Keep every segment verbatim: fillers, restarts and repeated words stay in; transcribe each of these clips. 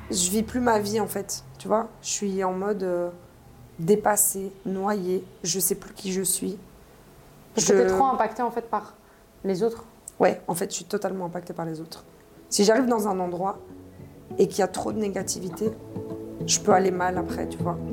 je vis plus ma vie en fait, tu vois. Je suis en mode euh, dépassée, noyée. Je sais plus qui je suis. Parce je... que t'es trop impactée en fait par les autres. Ouais, en fait, je suis totalement impactée par les autres. Si j'arrive dans un endroit et qu'il y a trop de négativité, je peux aller mal après, tu vois.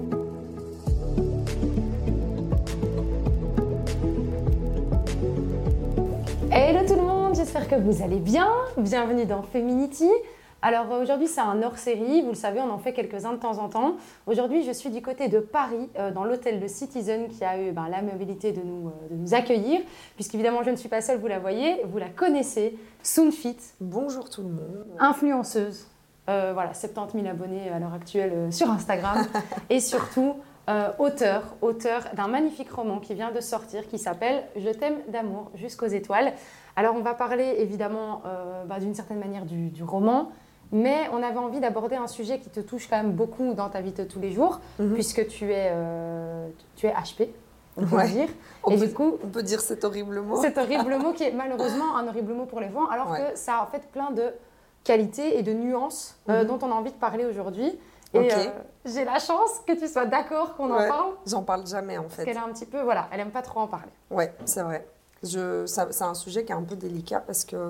Hello tout le monde, j'espère que vous allez bien. Bienvenue dans Feminity. Alors aujourd'hui c'est un hors-série, vous le savez, on en fait quelques-uns de temps en temps. Aujourd'hui je suis du côté de Paris, euh, dans l'hôtel de Citizen qui a eu ben, l'amabilité de nous, euh, de nous accueillir. Puisqu'évidemment je ne suis pas seule, vous la voyez, vous la connaissez, Soonfit. Bonjour tout le monde. Influenceuse, euh, voilà, soixante-dix mille abonnés à l'heure actuelle euh, sur Instagram. Et surtout euh, auteur, auteur d'un magnifique roman qui vient de sortir qui s'appelle « Je t'aime d'amour jusqu'aux étoiles ». Alors on va parler évidemment euh, bah, d'une certaine manière du, du roman, mais on avait envie d'aborder un sujet qui te touche quand même beaucoup dans ta vie de tous les jours, mm-hmm. puisque tu es, euh, tu es H P, on peut ouais. dire. On, Et peut, du coup, on peut dire cet horrible mot. Cet horrible mot qui est malheureusement un horrible mot pour les gens, alors ouais. que ça a en fait plein de qualités et de nuances euh, mm-hmm. dont on a envie de parler aujourd'hui. Et okay. euh, j'ai la chance que tu sois d'accord qu'on ouais. en parle. J'en parle jamais en fait. Parce qu'elle est un petit peu, voilà, elle aime pas trop en parler. Ouais, c'est vrai. Je, ça, c'est un sujet qui est un peu délicat parce que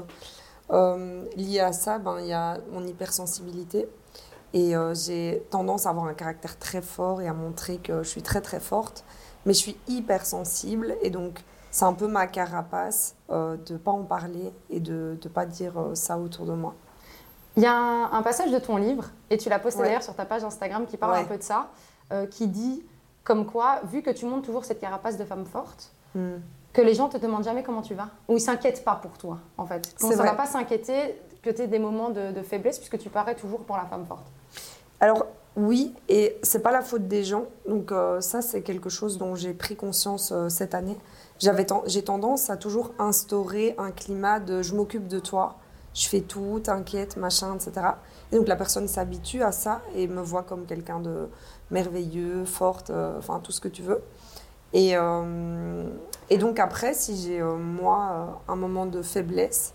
euh, lié à ça, ben, y a mon hypersensibilité et euh, j'ai tendance à avoir un caractère très fort et à montrer que je suis très très forte, mais je suis hypersensible et donc c'est un peu ma carapace euh, de ne pas en parler et de ne pas dire euh, ça autour de moi. Il y a un, un passage de ton livre, et tu l'as posté ouais. d'ailleurs sur ta page Instagram qui parle ouais. un peu de ça, euh, qui dit comme quoi, vu que tu montres toujours cette carapace de femme forte, mm. que les gens te demandent jamais comment tu vas, ou ils s'inquiètent pas pour toi, en fait. On ne va pas s'inquiéter que tu aies des moments de, de faiblesse, puisque tu parais toujours pour la femme forte. Alors, oui, et c'est pas la faute des gens. Donc euh, ça, c'est quelque chose dont j'ai pris conscience euh, cette année. J'avais ten- j'ai tendance à toujours instaurer un climat de « je m'occupe de toi ». Je fais tout, t'inquiète, machin, et cetera. Et donc la personne s'habitue à ça et me voit comme quelqu'un de merveilleux, forte, euh, enfin tout ce que tu veux. Et, euh, et donc après, si j'ai euh, moi euh, un moment de faiblesse,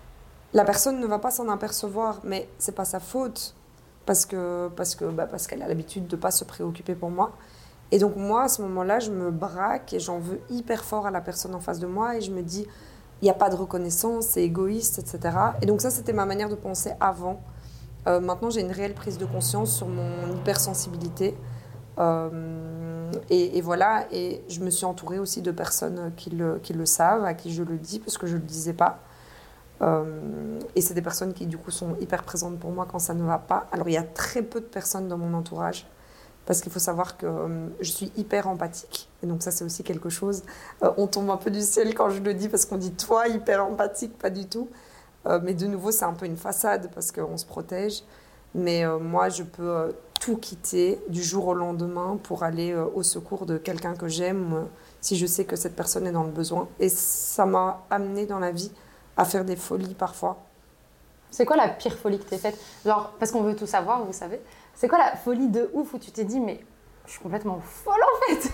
la personne ne va pas s'en apercevoir, mais c'est pas sa faute parce que parce que bah, parce qu'elle a l'habitude de pas se préoccuper pour moi. Et donc moi à ce moment-là, je me braque et j'en veux hyper fort à la personne en face de moi et je me dis il n'y a pas de reconnaissance, c'est égoïste, et cetera. Et donc ça, c'était ma manière de penser avant. Euh, maintenant, j'ai une réelle prise de conscience sur mon hypersensibilité. Euh, et, et voilà, et je me suis entourée aussi de personnes qui le, qui le savent, à qui je le dis, parce que je ne le disais pas. Euh, et c'est des personnes qui, du coup, sont hyper présentes pour moi quand ça ne va pas. Alors, il y a très peu de personnes dans mon entourage. Parce qu'il faut savoir que euh, je suis hyper empathique. Et donc ça, c'est aussi quelque chose. Euh, on tombe un peu du ciel quand je le dis, parce qu'on dit « toi, hyper empathique », pas du tout. Euh, mais de nouveau, c'est un peu une façade, parce qu'on se protège. Mais euh, moi, je peux euh, tout quitter du jour au lendemain pour aller euh, au secours de quelqu'un que j'aime, euh, si je sais que cette personne est dans le besoin. Et ça m'a amenée dans la vie à faire des folies parfois. C'est quoi la pire folie que tu as faite ? Genre, parce qu'on veut tout savoir, vous savez. C'est quoi la folie de ouf où tu t'es dit, mais je suis complètement folle en fait ?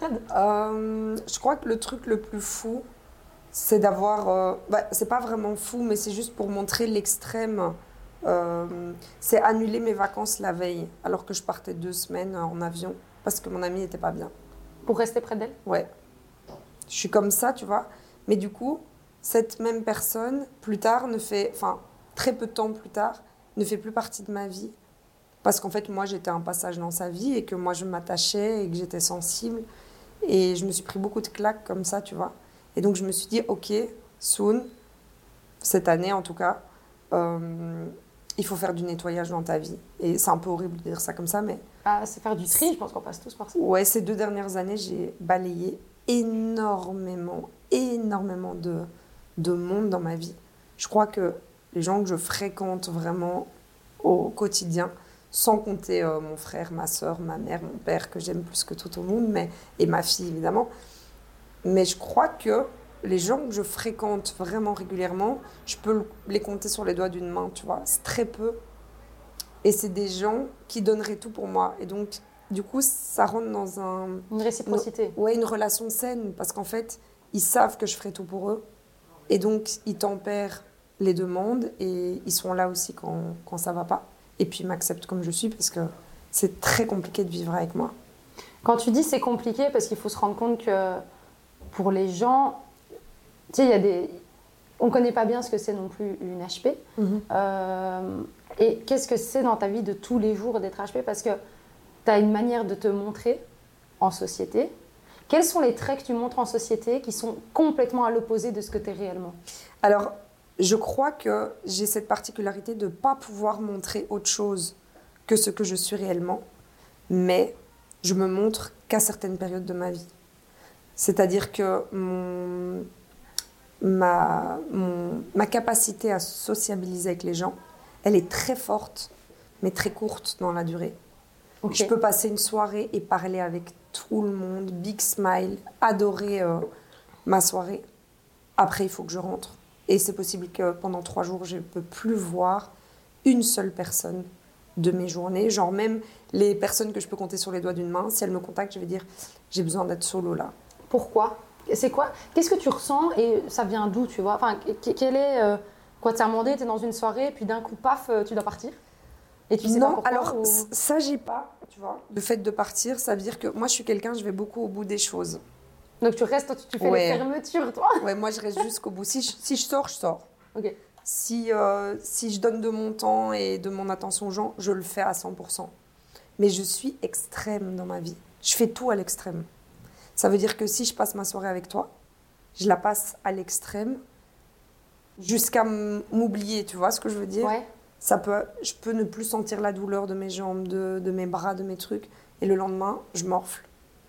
euh, Je crois que le truc le plus fou, c'est d'avoir... Euh, bah, c'est pas vraiment fou, mais c'est juste pour montrer l'extrême. Euh, c'est annuler mes vacances la veille, alors que je partais deux semaines en avion, parce que mon amie n'était pas bien. Pour rester près d'elle ? Ouais. Je suis comme ça, tu vois. Mais du coup, cette même personne, plus tard, ne fait... Enfin, très peu de temps plus tard, ne fait plus partie de ma vie. Parce qu'en fait, moi, j'étais un passage dans sa vie et que moi, je m'attachais et que j'étais sensible. Et je me suis pris beaucoup de claques comme ça, tu vois. Et donc, je me suis dit, OK, soon, cette année en tout cas, euh, il faut faire du nettoyage dans ta vie. Et c'est un peu horrible de dire ça comme ça, mais... Ah, c'est faire du tri, je pense qu'on passe tous par ça. Ouais, ces deux dernières années, j'ai balayé énormément, énormément de, de monde dans ma vie. Je crois que les gens que je fréquente vraiment au quotidien, sans compter euh, mon frère, ma soeur, ma mère, mon père, que j'aime plus que tout au monde, mais, et ma fille, évidemment. Mais je crois que les gens que je fréquente vraiment régulièrement, je peux les compter sur les doigts d'une main, tu vois. C'est très peu. Et c'est des gens qui donneraient tout pour moi. Et donc, du coup, ça rentre dans un... Une réciprocité. Une, ouais, une relation saine. Parce qu'en fait, ils savent que je ferai tout pour eux. Et donc, ils tempèrent les demandes et ils sont là aussi quand, quand ça ne va pas. et puis m'acceptent comme je suis parce que c'est très compliqué de vivre avec moi. Quand tu dis c'est compliqué, parce qu'il faut se rendre compte que pour les gens, tu sais, il y a des... on ne connaît pas bien ce que c'est non plus une H P. Mm-hmm. Euh, et qu'est-ce que c'est dans ta vie de tous les jours d'être H P? Parce que tu as une manière de te montrer en société. Quels sont les traits que tu montres en société qui sont complètement à l'opposé de ce que tu es réellement? Alors, je crois que j'ai cette particularité de ne pas pouvoir montrer autre chose que ce que je suis réellement, mais je me montre qu'à certaines périodes de ma vie. C'est-à-dire que mon, ma, mon, ma capacité à sociabiliser avec les gens, elle est très forte, mais très courte dans la durée. Okay. Je peux passer une soirée et parler avec tout le monde, big smile, adorer euh, ma soirée. Après, il faut que je rentre. Et c'est possible que pendant trois jours, je ne peux plus voir une seule personne de mes journées. Genre même les personnes que je peux compter sur les doigts d'une main, si elles me contactent, je vais dire « j'ai besoin d'être solo là ». Pourquoi? C'est quoi? Qu'est-ce que tu ressens et ça vient d'où, tu vois? Enfin, quel est... Euh, quoi, tu as demandé, tu es dans une soirée, puis d'un coup, paf, tu dois partir? Et tu sais non, pas pourquoi, alors ou... ça, j'ai pas, tu vois. Le fait de partir, ça veut dire que moi, je suis quelqu'un, je vais beaucoup au bout des choses. Donc tu restes, tu, tu fais ouais. les fermetures, toi? Ouais, moi, je reste jusqu'au bout. Si je, si je sors, je sors. Ok. Si, euh, si je donne de mon temps et de mon attention aux gens, je le fais à cent pour cent. Mais je suis extrême dans ma vie. Je fais tout à l'extrême. Ça veut dire que si je passe ma soirée avec toi, je la passe à l'extrême jusqu'à m'oublier, tu vois ce que je veux dire? Ouais. Ça peut, je peux ne plus sentir la douleur de mes jambes, de, de mes bras, de mes trucs. Et le lendemain, je morfle.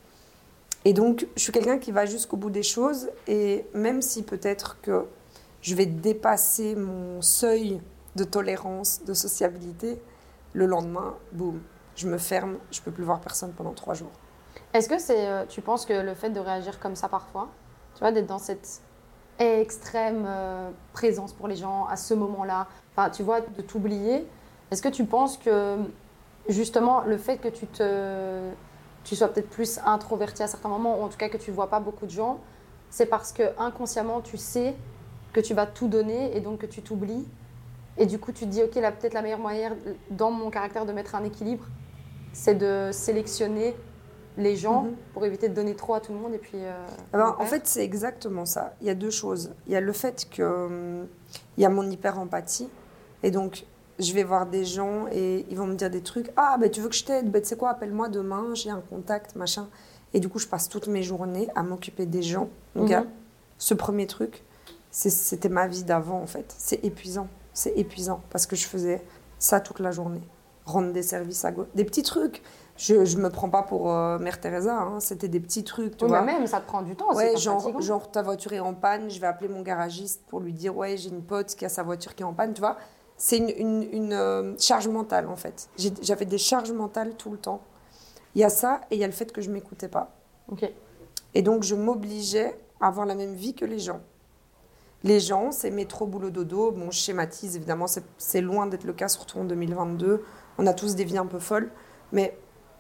Et donc, je suis quelqu'un qui va jusqu'au bout des choses. Et même si peut-être que je vais dépasser mon seuil de tolérance, de sociabilité, le lendemain, boum, je me ferme, je ne peux plus voir personne pendant trois jours. Est-ce que c'est, euh, tu penses que le fait de réagir comme ça parfois, tu vois, d'être dans cette extrême euh, présence pour les gens à ce moment-là, enfin, tu vois, de t'oublier, est-ce que tu penses que justement le fait que tu, te, tu sois peut-être plus introverti à certains moments, ou en tout cas que tu ne vois pas beaucoup de gens, c'est parce que inconsciemment tu sais que tu vas tout donner et donc que tu t'oublies et du coup tu te dis ok, là peut-être la meilleure manière dans mon caractère de mettre un équilibre, c'est de sélectionner les gens mm-hmm. pour éviter de donner trop à tout le monde et puis... Euh, Alors, en fait, c'est exactement ça. Il y a deux choses. Il y a le fait qu'il hum, y a mon hyper-empathie. Et donc, je vais voir des gens et ils vont me dire des trucs. « Ah, ben, tu veux que je t'aide? Ben, tu sais quoi, appelle-moi demain, j'ai un contact, machin. » Et du coup, je passe toutes mes journées à m'occuper des gens. Donc, mm-hmm. ce premier truc, c'est, c'était ma vie d'avant, en fait. C'est épuisant. C'est épuisant parce que je faisais ça toute la journée. Rendre des services à gauche. Des petits trucs. Je ne me prends pas pour euh, Mère Teresa, hein. C'était des petits trucs, tu oui, vois. Mais même, ça te prend du temps, ouais, c'est genre, fatigant. genre, ta voiture est en panne, je vais appeler mon garagiste pour lui dire « Ouais, j'ai une pote qui a sa voiture qui est en panne », tu vois. C'est une, une, une euh, charge mentale, en fait. J'ai, j'avais des charges mentales tout le temps. Il y a ça et il y a le fait que je ne m'écoutais pas. Okay. Et donc, je m'obligeais à avoir la même vie que les gens. Les gens, c'est métro, boulot, dodo. Bon, je schématise, évidemment, c'est, c'est loin d'être le cas, surtout en deux mille vingt-deux. On a tous des vies un peu folles, mais...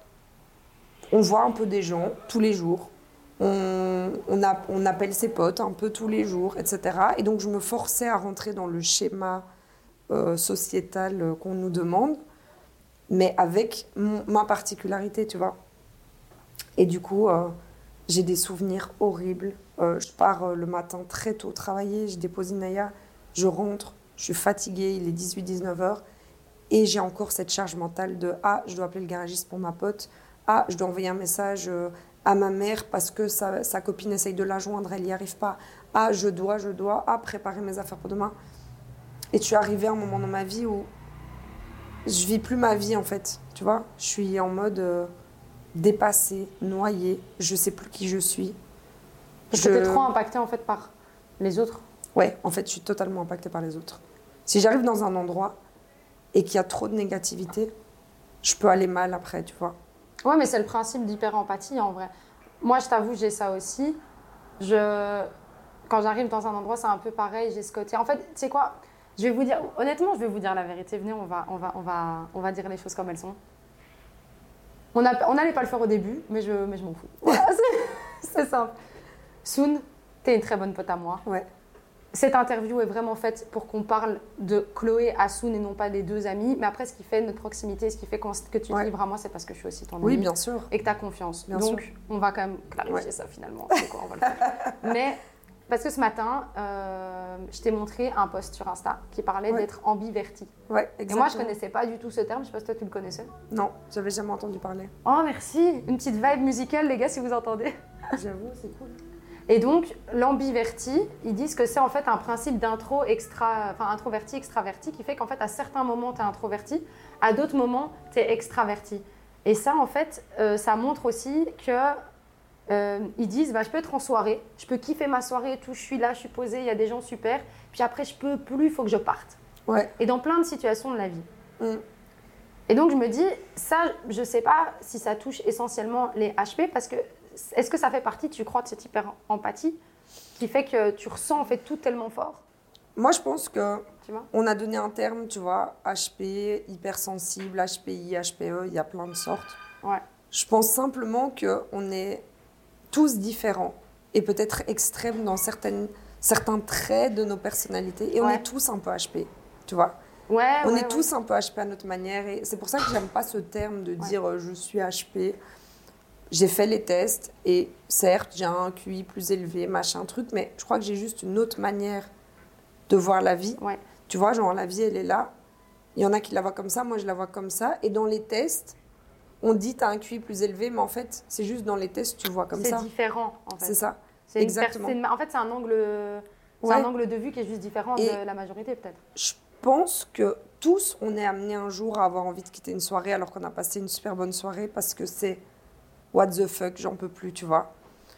On voit un peu des gens tous les jours, on, on, a, on appelle ses potes un peu tous les jours, et cetera. Et donc, je me forçais à rentrer dans le schéma euh, sociétal euh, qu'on nous demande, mais avec mon, ma particularité, tu vois. Et du coup, euh, j'ai des souvenirs horribles. Euh, je pars euh, le matin très tôt travailler, je dépose Inaya, je rentre, je suis fatiguée, il est dix-huit à dix-neuf heures, et j'ai encore cette charge mentale de « Ah, je dois appeler le garagiste pour ma pote ». Ah, je dois envoyer un message à ma mère parce que sa, sa copine essaye de la joindre, elle n'y arrive pas. Ah, je dois, je dois. Ah, préparer mes affaires pour demain. Et tu es arrivé à un moment dans ma vie où je vis plus ma vie, en fait. Tu vois, je suis en mode euh, dépassée, noyée. Je sais plus qui je suis. Parce je... que tu es trop impactée, en fait, par les autres. Ouais, en fait, je suis totalement impactée par les autres. Si j'arrive dans un endroit et qu'il y a trop de négativité, je peux aller mal après, tu vois. Ouais, mais c'est le principe d'hyper-empathie, en vrai. Moi, je t'avoue, j'ai ça aussi. Je... Quand j'arrive dans un endroit, c'est un peu pareil, j'ai ce côté... En fait, tu sais quoi? Je vais vous dire... Honnêtement, je vais vous dire la vérité. Venez, on va, on va, on va, on va dire les choses comme elles sont. On n'allait on pas le faire au début, mais je, mais je m'en fous. Voilà, c'est, c'est simple. Soun, t'es une très bonne pote à moi. Ouais. cette interview est vraiment faite pour qu'on parle de Chloé, Assoun et non pas des deux amis. Mais après, ce qui fait notre proximité, ce qui fait que tu te ouais. livres à moi, c'est parce que je suis aussi ton Oui, amie. bien sûr. Et que tu as confiance. Bien Donc, sûr. on va quand même clarifier ouais. ça finalement. C'est quoi, on va le faire. Mais parce que ce matin, euh, je t'ai montré un post sur Insta qui parlait ouais. d'être ambiverti. Ouais, exactement. Et moi, je connaissais pas du tout ce terme. Je sais pas si toi, tu le connaissais. Non, j'avais jamais entendu parler. Oh, merci. Une petite vibe musicale, les gars, si vous entendez. J'avoue, c'est cool. Et donc, l'ambiverti, ils disent que c'est en fait un principe d'intro extra, enfin introverti, extraverti, qui fait qu'en fait, à certains moments, tu es introverti, à d'autres moments, tu es extraverti. Et ça, en fait, euh, ça montre aussi que euh, ils disent, bah, je peux être en soirée, je peux kiffer ma soirée et tout, je suis là, je suis posée, il y a des gens super, puis après, je peux plus, il faut que je parte. Ouais. Et dans plein de situations de la vie. Mm. Et donc, je me dis, ça, je sais pas si ça touche essentiellement les H P, parce que est-ce que ça fait partie, tu crois, de cette hyper-empathie qui fait que tu ressens en fait tout tellement fort? Moi, je pense que tu vois on a donné un terme, tu vois, H P, hypersensible, H P I, H P E, il y a plein de sortes. Ouais. Je pense simplement qu'on est tous différents et peut-être extrêmes dans certaines, certains traits de nos personnalités. Et on ouais. est tous un peu H P, tu vois. Ouais, on ouais, est ouais. tous un peu H P à notre manière. Et c'est pour ça que j'aime pas ce terme de dire ouais. euh, je suis H P. J'ai fait les tests et certes, j'ai un Q I plus élevé, machin, truc, mais je crois que j'ai juste une autre manière de voir la vie. Ouais. Tu vois, genre la vie, elle est là. Il y en a qui la voient comme ça, moi je la vois comme ça. Et dans les tests, on dit tu as un Q I plus élevé, mais en fait, c'est juste dans les tests, tu vois comme c'est ça. C'est différent, en fait. C'est ça, c'est exactement. Une... En fait, c'est un, angle... c'est ouais. un angle de vue qui est juste différent et de la majorité, peut-être. Je pense que tous, on est amenés un jour à avoir envie de quitter une soirée alors qu'on a passé une super bonne soirée parce que c'est what the fuck, j'en peux plus, tu vois.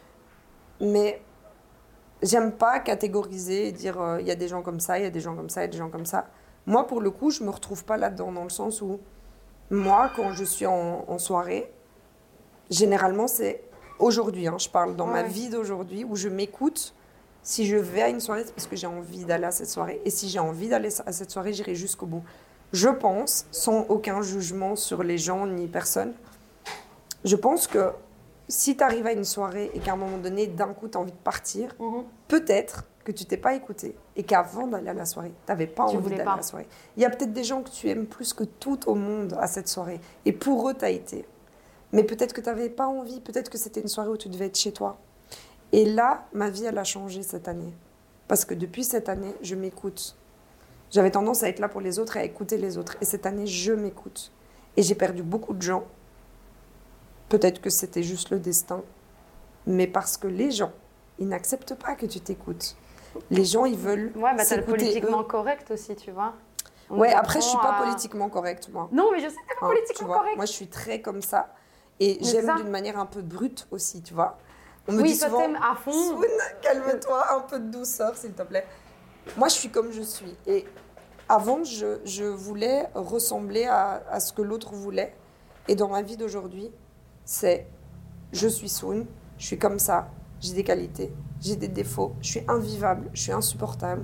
Mais j'aime pas catégoriser et dire il euh, y a des gens comme ça, il y a des gens comme ça, il y a des gens comme ça. Moi, pour le coup, je me retrouve pas là-dedans, dans le sens où moi, quand je suis en, en soirée, généralement, c'est aujourd'hui, hein, je parle dans ouais. ma vie d'aujourd'hui, où je m'écoute. Si je vais à une soirée, c'est parce que j'ai envie d'aller à cette soirée. Et si j'ai envie d'aller à cette soirée, j'irai jusqu'au bout. Je pense, sans aucun jugement sur les gens ni personne, je pense que si tu arrives à une soirée et qu'à un moment donné, d'un coup, tu as envie de partir, mm-hmm. peut-être que tu t'es pas écouté et qu'avant d'aller à la soirée, tu n'avais pas tu envie d'aller pas. à la soirée. Il y a peut-être des gens que tu aimes plus que tout au monde à cette soirée. Et pour eux, tu as été. Mais peut-être que tu n'avais pas envie. Peut-être que c'était une soirée où tu devais être chez toi. Et là, ma vie, elle a changé cette année. Parce que depuis cette année, je m'écoute. J'avais tendance à être là pour les autres et à écouter les autres. Et cette année, je m'écoute. Et j'ai perdu beaucoup de gens. Peut-être que c'était juste le destin. Mais parce que les gens, ils n'acceptent pas que tu t'écoutes. Les gens, ils veulent ouais, bah, t'as le politiquement eux. correct aussi, tu vois. On ouais, après, je suis pas à... politiquement correcte, moi. Non, mais je sais que t'es pas hein, politiquement correcte. Moi, je suis très comme ça. Et mais j'aime ça. d'une manière un peu brute aussi, tu vois. On me oui, dit souvent, t'aimes à fond. Soun, calme-toi, un peu de douceur, s'il te plaît. Moi, je suis comme je suis. Et avant, je, je voulais ressembler à, à ce que l'autre voulait. Et dans ma vie d'aujourd'hui, c'est je suis Soun, je suis comme ça, j'ai des qualités, j'ai des défauts, je suis invivable, je suis insupportable.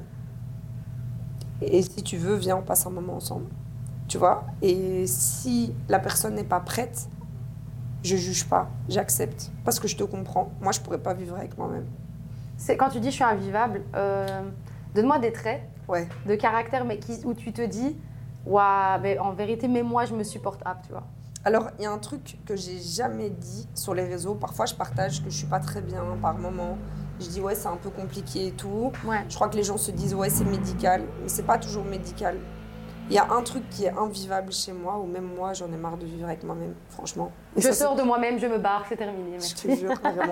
Et si tu veux, viens, on passe un moment ensemble. Tu vois ? Et si la personne n'est pas prête, je juge pas, j'accepte. Parce que je te comprends. Moi, je pourrais pas vivre avec moi-même. C'est quand tu dis je suis invivable, euh, donne-moi des traits ouais. de caractère mais qui, où tu te dis waouh, mais en vérité, même moi, je me supporte up, tu vois. Alors, il y a un truc que j'ai jamais dit sur les réseaux. Parfois, je partage que je suis pas très bien par moment. Je dis ouais, c'est un peu compliqué et tout. Ouais. Je crois que les gens se disent ouais, c'est médical, mais c'est pas toujours médical. Il y a un truc qui est invivable chez moi, ou même moi, j'en ai marre de vivre avec moi-même, franchement. Et je ça, sors c'est... de moi-même, je me barre, c'est terminé. Merci. Je te jure, vraiment.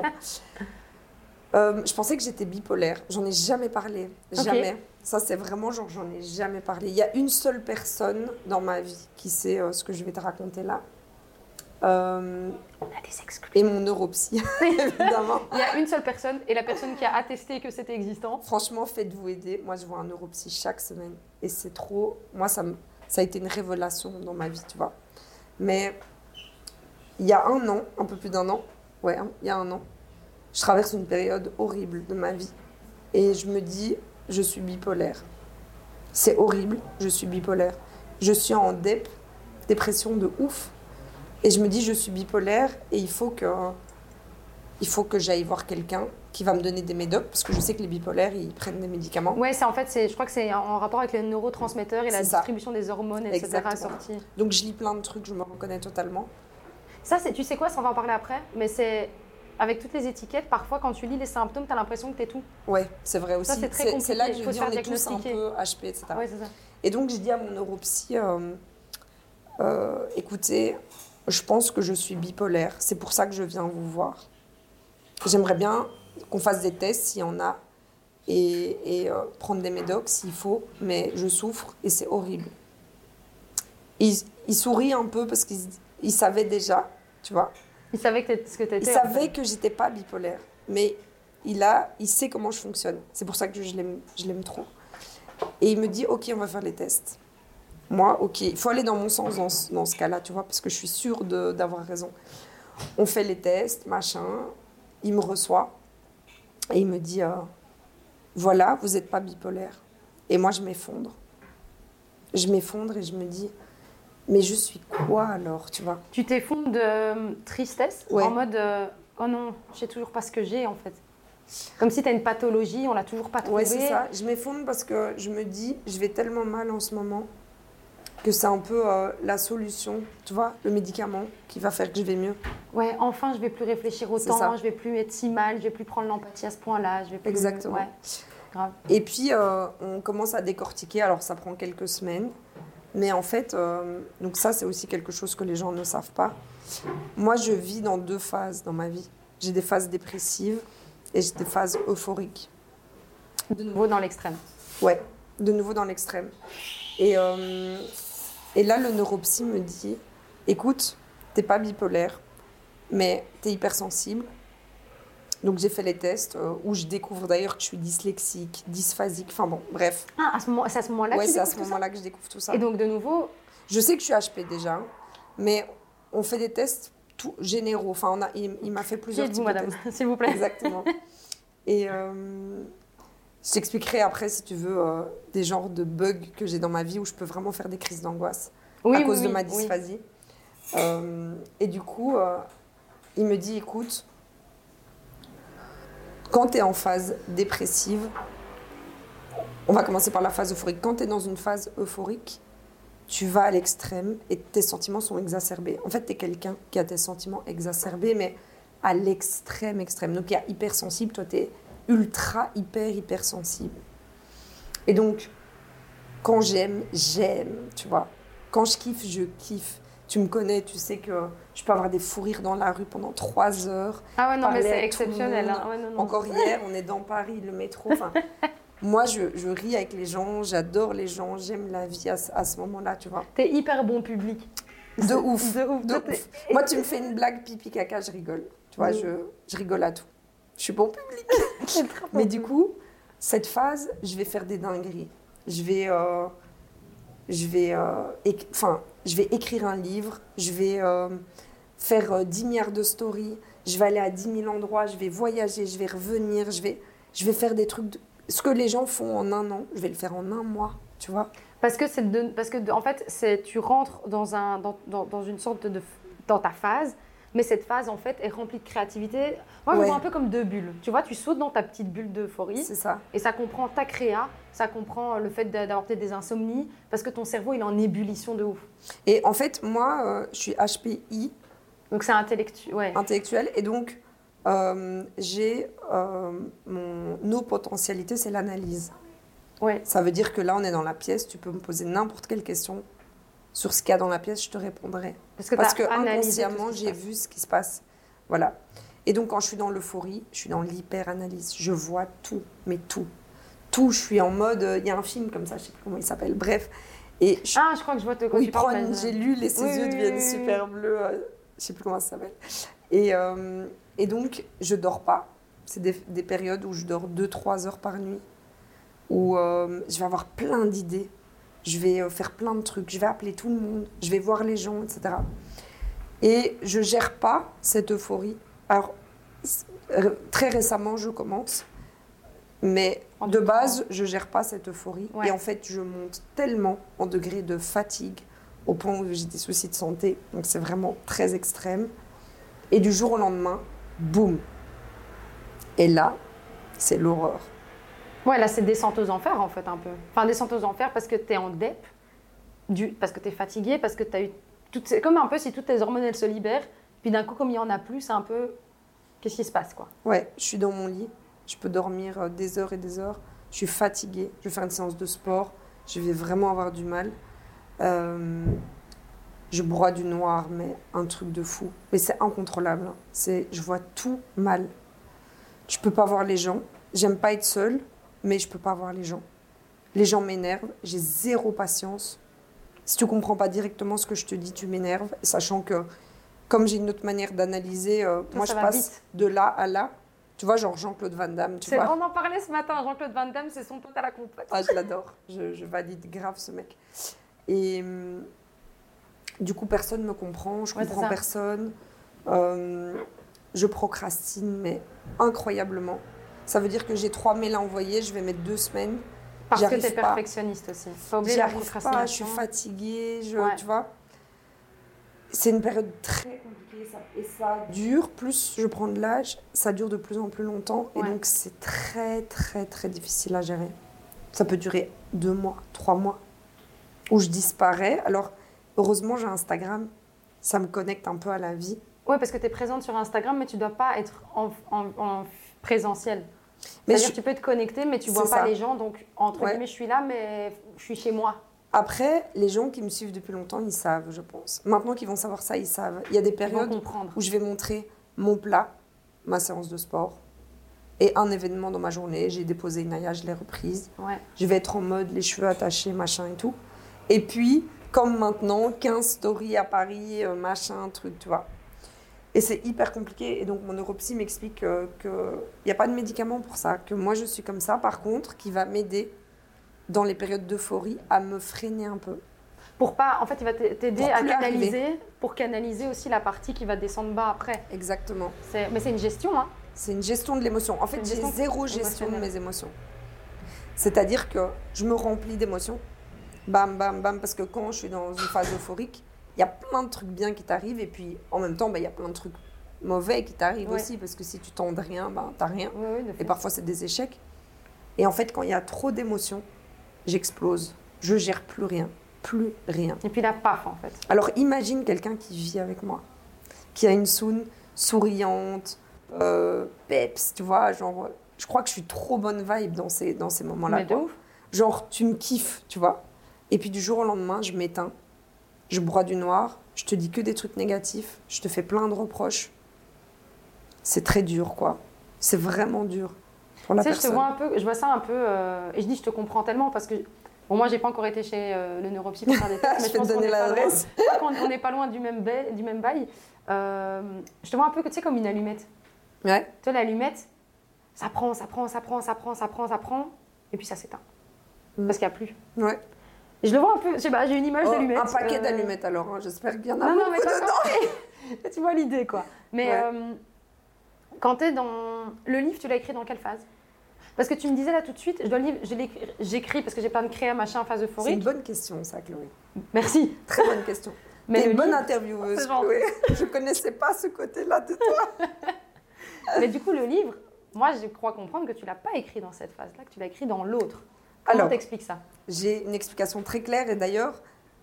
euh, je pensais que j'étais bipolaire. J'en ai jamais parlé. Okay. Jamais. Ça, c'est vraiment genre, j'en ai jamais parlé. Il y a une seule personne dans ma vie qui sait euh, ce que je vais te raconter là. Euh, On a des exclus. Et mon neuropsy, évidemment. Il y a une seule personne, et la personne qui a attesté que c'était existant. Franchement, faites-vous aider. Moi, je vois un neuropsy chaque semaine. Et c'est trop... Moi, ça, me... ça a été une révélation dans ma vie, tu vois. Mais il y a un an, un peu plus d'un an, ouais, hein, il y a un an, je traverse une période horrible de ma vie. Et je me dis, je suis bipolaire. C'est horrible, je suis bipolaire. Je suis en dep, dépression de ouf. Et je me dis, je suis bipolaire et il faut que, il faut que j'aille voir quelqu'un qui va me donner des médocs, parce que je sais que les bipolaires, ils prennent des médicaments. Ouais, c'est en fait, c'est, je crois que c'est en rapport avec les neurotransmetteurs et la C'est ça. distribution des hormones, et cetera Exactement. assorties. Donc je lis plein de trucs, je me reconnais totalement. Ça, c'est, tu sais quoi, ça, on va en parler après, mais c'est avec toutes les étiquettes, parfois quand tu lis les symptômes, tu as l'impression que tu es tout. Ouais, c'est vrai aussi. Ça, c'est très c'est, compliqué, c'est là que il je faut dis, se on faire est tous un diagnostiquer. peu H P, et cetera. Ouais, c'est ça. Et donc j'ai dit à mon neuropsy, euh, euh, écoutez, je pense que je suis bipolaire, c'est pour ça que je viens vous voir. J'aimerais bien qu'on fasse des tests s'il y en a et, et euh, prendre des médocs s'il faut, mais je souffre et c'est horrible. Il, il sourit un peu parce qu'il il savait déjà, tu vois. Il savait que ce que tu étais. Il savait que j'étais pas bipolaire, mais il, a, il sait comment je fonctionne. C'est pour ça que je l'aime, je l'aime trop. Et il me dit, ok, on va faire les tests. Moi, ok, il faut aller dans mon sens dans, ce- dans ce cas-là, tu vois, parce que je suis sûre de, d'avoir raison. On fait les tests, machin. Il me reçoit et il me dit, euh, voilà, vous n'êtes pas bipolaire. Et moi, je m'effondre. Je m'effondre et je me dis, mais je suis quoi alors, tu vois? Tu t'effondres de euh, tristesse, Ouais. en mode euh, oh non, je sais toujours pas ce que j'ai en fait. Comme si tu as une pathologie, on l'a toujours pas trouvée. Ouais, c'est ça. Je m'effondre parce que je me dis, je vais tellement mal en ce moment que c'est un peu euh, la solution, tu vois, le médicament qui va faire que je vais mieux. Ouais, enfin, je vais plus réfléchir C'est ça. autant, je vais plus être si mal, je vais plus prendre l'empathie à ce point-là, je vais plus. Exactement. Ouais, grave. Et puis, euh, on commence à décortiquer. Alors, ça prend quelques semaines. Mais en fait, euh, donc ça, c'est aussi quelque chose que les gens ne savent pas. Moi, je vis dans deux phases dans ma vie. J'ai des phases dépressives et j'ai des phases euphoriques. De nouveau dans l'extrême. Ouais, de nouveau dans l'extrême. Et, euh, et là, le neuropsy me dit, écoute, t'es pas bipolaire, mais t'es hypersensible. Donc j'ai fait les tests euh, où je découvre d'ailleurs que je suis dyslexique, dysphasique, enfin bon, bref. Ah, à ce moment, c'est à ce moment-là Ouais, que tu c'est à découvres ce tout ça. moment-là que je découvre tout ça. Et donc de nouveau, Je sais que je suis H P déjà, mais on fait des tests tout généraux. Enfin, on a, il, il m'a fait qui plusieurs êtes-vous, types de madame, tests. s'il vous plaît? Exactement. Et euh, je t'expliquerai après, si tu veux, euh, des genres de bugs que j'ai dans ma vie où je peux vraiment faire des crises d'angoisse Oui, à oui, cause de oui, ma oui. dysphasie. Euh, et du coup, euh, il me dit, écoute, quand tu es en phase dépressive, on va commencer par la phase euphorique. Quand tu es dans une phase euphorique, tu vas à l'extrême et tes sentiments sont exacerbés. En fait, tu es quelqu'un qui a tes sentiments exacerbés, mais à l'extrême, extrême. Donc, il y a hypersensible, toi, tu es ultra, hyper, hypersensible. Et donc, quand j'aime, j'aime, tu vois. Quand je kiffe, je kiffe. Tu me connais, tu sais que je peux avoir des fous rires dans la rue pendant trois heures. Ah ouais, non, mais parler c'est à tout le exceptionnel. monde. hein. Ouais, non, non. Encore hier, on est dans Paris, le métro. Enfin, moi, je, je ris avec les gens, j'adore les gens, j'aime la vie à, ce- à ce moment-là, tu vois. T'es hyper bon public. De ouf. De ouf. De Toi, ouf. t'es- Moi, tu me fais une blague pipi caca, je rigole. Tu vois, Oui. je, je rigole à tout. Je suis bon public. t'es trop Mais bon du public. coup, cette phase, je vais faire des dingueries. Je vais, euh, je vais, euh, éc- enfin, je vais écrire un livre, je vais euh, faire euh, dix milliards de stories, je vais aller à dix mille endroits, je vais voyager, je vais revenir, je vais, je vais faire des trucs. de- Ce que les gens font en un an, je vais le faire en un mois, tu vois. Parce que, c'est de- parce que de- en fait, c'est, tu rentres dans, un, dans, dans, dans une sorte de... dans ta phase, mais cette phase, en fait, est remplie de créativité. Moi, je Ouais. vois un peu comme deux bulles. Tu vois, tu sautes dans ta petite bulle d'euphorie, C'est ça. et ça comprend ta créa, ça comprend le fait d'a- d'avoir peut-être des insomnies, parce que ton cerveau, il est en ébullition de ouf. Et en fait, moi, euh, je suis H P I, Donc, c'est intellectuel. Ouais. intellectuelle, et donc euh, j'ai euh, mon nos potentialités, c'est l'analyse. ouais. Ça veut dire que là, on est dans la pièce, tu peux me poser n'importe quelle question sur ce qu'il y a dans la pièce, je te répondrai. Parce que, Parce t'as que analysé tout inconsciemment, ce qui se j'ai passe. vu ce qui se passe. Voilà. Et donc, quand je suis dans l'euphorie, je suis dans l'hyper-analyse. Je vois tout, mais tout. Tout, je suis en mode... Il y a un film comme ça, je ne sais plus comment il s'appelle. Bref. Et je, Ah, je crois que je vois de quoi où tu il prend parles. une mais- gélule et ses Oui, yeux oui, deviennent oui, oui, super bleus. euh, je ne sais plus comment ça s'appelle. Et, euh, et donc, je dors pas. C'est des, des périodes où je dors deux trois heures par nuit. Où euh, je vais avoir plein d'idées. Je vais euh, faire plein de trucs. Je vais appeler tout le monde. Je vais voir les gens, et cetera. Et je gère pas cette euphorie. Alors, c- r- très récemment, je commence. Mais En de tout base, je gère pas cette euphorie. Ouais. Et en fait, je monte tellement en degré de fatigue au point où j'ai des soucis de santé. Donc, c'est vraiment très extrême. Et du jour au lendemain, boum, Et là, c'est l'horreur. Ouais, là, c'est descente aux enfers, en fait, un peu. Enfin, descente aux enfers parce que t'es en dep, du... parce que t'es fatigué, parce que t'as eu... Toutes ces... Comme un peu si toutes tes hormones, elles se libèrent, puis d'un coup, comme il y en a plus, c'est un peu... Qu'est-ce qui se passe, quoi? Ouais, je suis dans mon lit, je peux dormir des heures et des heures, je suis fatiguée, je vais faire une séance de sport, je vais vraiment avoir du mal. Euh... Je broie du noir, mais un truc de fou. Mais c'est incontrôlable. Hein. C'est... Je vois tout mal. Je peux pas voir les gens. J'aime pas être seule, mais je peux pas voir les gens. Les gens m'énervent. J'ai zéro patience. Si tu comprends pas directement ce que je te dis, tu m'énerves. Sachant que, comme j'ai une autre manière d'analyser, euh, moi je passe vite. De là à là. Tu vois, genre Jean-Claude Van Damme. Tu vois. On en parlait ce matin. Jean-Claude Van Damme, c'est son pote à la compote. Ah, je l'adore. Je, je valide grave ce mec. Et... Du coup, personne ne me comprend, je ne ouais, comprends personne. Euh, je procrastine, mais incroyablement. Ça veut dire que j'ai trois mails à envoyer, je vais mettre deux semaines. Parce que tu es perfectionniste aussi. Faut oublier la procrastination. Pas, je suis fatiguée, je, ouais. tu vois. C'est une période très compliquée, ça. Et ça dure, plus je prends de l'âge, ça dure de plus en plus longtemps. Ouais. Et donc, c'est très, très, très difficile à gérer. Ça peut durer deux mois, trois mois, où je disparais. Alors... Heureusement, j'ai Instagram. Ça me connecte un peu à la vie. Oui, parce que tu es présente sur Instagram, mais tu ne dois pas être en, en, en présentiel. C'est-à-dire que tu peux être connectée, mais tu ne vois pas ça. Les gens. Donc, entre ouais. guillemets, je suis là, mais je suis chez moi. Après, les gens qui me suivent depuis longtemps, ils savent, je pense. Maintenant qu'ils vont savoir ça, ils savent. Il y a des périodes où je vais montrer mon plat, ma séance de sport, et un événement dans ma journée. J'ai déposé une Naya, je l'ai reprise. Ouais. Je vais être en mode les cheveux attachés, machin et tout. Et puis... Comme maintenant, quinze stories à Paris, euh, machin, truc, tu vois. Et c'est hyper compliqué. Et donc, mon neuropsy m'explique qu'il euh, n'y a pas de médicament pour ça, que moi, je suis comme ça. Par contre, qui va m'aider, dans les périodes d'euphorie, à me freiner un peu. Pour pas... En fait, il va t'aider à canaliser, arriver. Pour canaliser aussi la partie qui va descendre bas après. Exactement. C'est... Mais c'est une gestion, hein. C'est une gestion de l'émotion. En fait, j'ai zéro gestion de mes émotions. C'est-à-dire que je me remplis d'émotions. Bam, bam, bam, parce que quand je suis dans une phase euphorique, il y a plein de trucs bien qui t'arrivent et puis en même temps, il bah, y a plein de trucs mauvais qui t'arrivent ouais. aussi parce que si tu tends de rien, bah, t'as rien. Ouais, ouais, et parfois, c'est des échecs. Et en fait, quand il y a trop d'émotions, j'explose. Je gère plus rien, plus rien. Et puis la paf, en fait. Alors, imagine quelqu'un qui vit avec moi, qui a une soune souriante, euh, peps, tu vois, genre, je crois que je suis trop bonne vibe dans ces, dans ces moments-là. Mais de ouf. Genre, tu me kiffes, tu vois. Et puis du jour au lendemain, je m'éteins, je broie du noir, je te dis que des trucs négatifs, je te fais plein de reproches. C'est très dur, quoi. C'est vraiment dur pour la tu sais, personne. Je te vois un peu, je vois ça un peu, euh, et je dis je te comprends tellement parce que bon, moi j'ai pas encore été chez euh, le neuropsy pour faire des tests, mais je, je pense qu'on est pas loin, on n'est pas loin du même bail, du même bail. Euh, je te vois un peu que tu sais comme une allumette. Ouais. Tu vois l'allumette, ça prend, ça prend, ça prend, ça prend, ça prend, ça prend, et puis ça s'éteint mmh. parce qu'il y a plus. Ouais. Je le vois un peu, je sais pas, j'ai une image oh, d'allumette. Un paquet euh... d'allumettes alors, hein. J'espère qu'il y en a non, beaucoup non, mais dedans. Tu vois l'idée, quoi. Mais ouais. euh, quand tu es dans... Le livre, tu l'as écrit dans quelle phase? Parce que tu me disais là tout de suite, je dois le livre, je j'écris parce que j'ai plein de créa, machin, phase euphorique. C'est une bonne question, ça, Chloé. Merci. Très bonne question. Mais t'es une bonne livre, intervieweuse, Chloé. Je connaissais pas ce côté-là de toi. Mais du coup, le livre, moi, je crois comprendre que tu l'as pas écrit dans cette phase-là, que tu l'as écrit dans l'autre. Comment t'expliques ça? J'ai une explication très claire et d'ailleurs,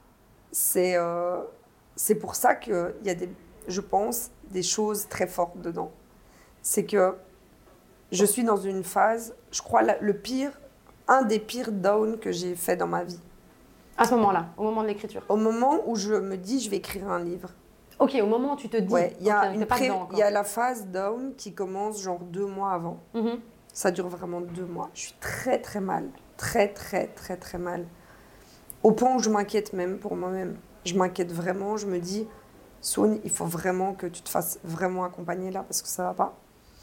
c'est euh, c'est pour ça qu'il y a, des, je pense, des choses très fortes dedans. C'est que je suis dans une phase, je crois, la, le pire, un des pires downs que j'ai fait dans ma vie. À ce moment-là, au moment de l'écriture? Au moment où je me dis, je vais écrire un livre. Ok, au moment où tu te dis. Ouais, il y a, okay, pré- y a la phase down qui commence genre deux mois avant. Mm-hmm. Ça dure vraiment deux mois. Je suis très, très mal. Très, très, très, très mal. Au point où je m'inquiète même pour moi-même. Je m'inquiète vraiment. Je me dis, Soun, il faut vraiment que tu te fasses vraiment accompagner là parce que ça va pas.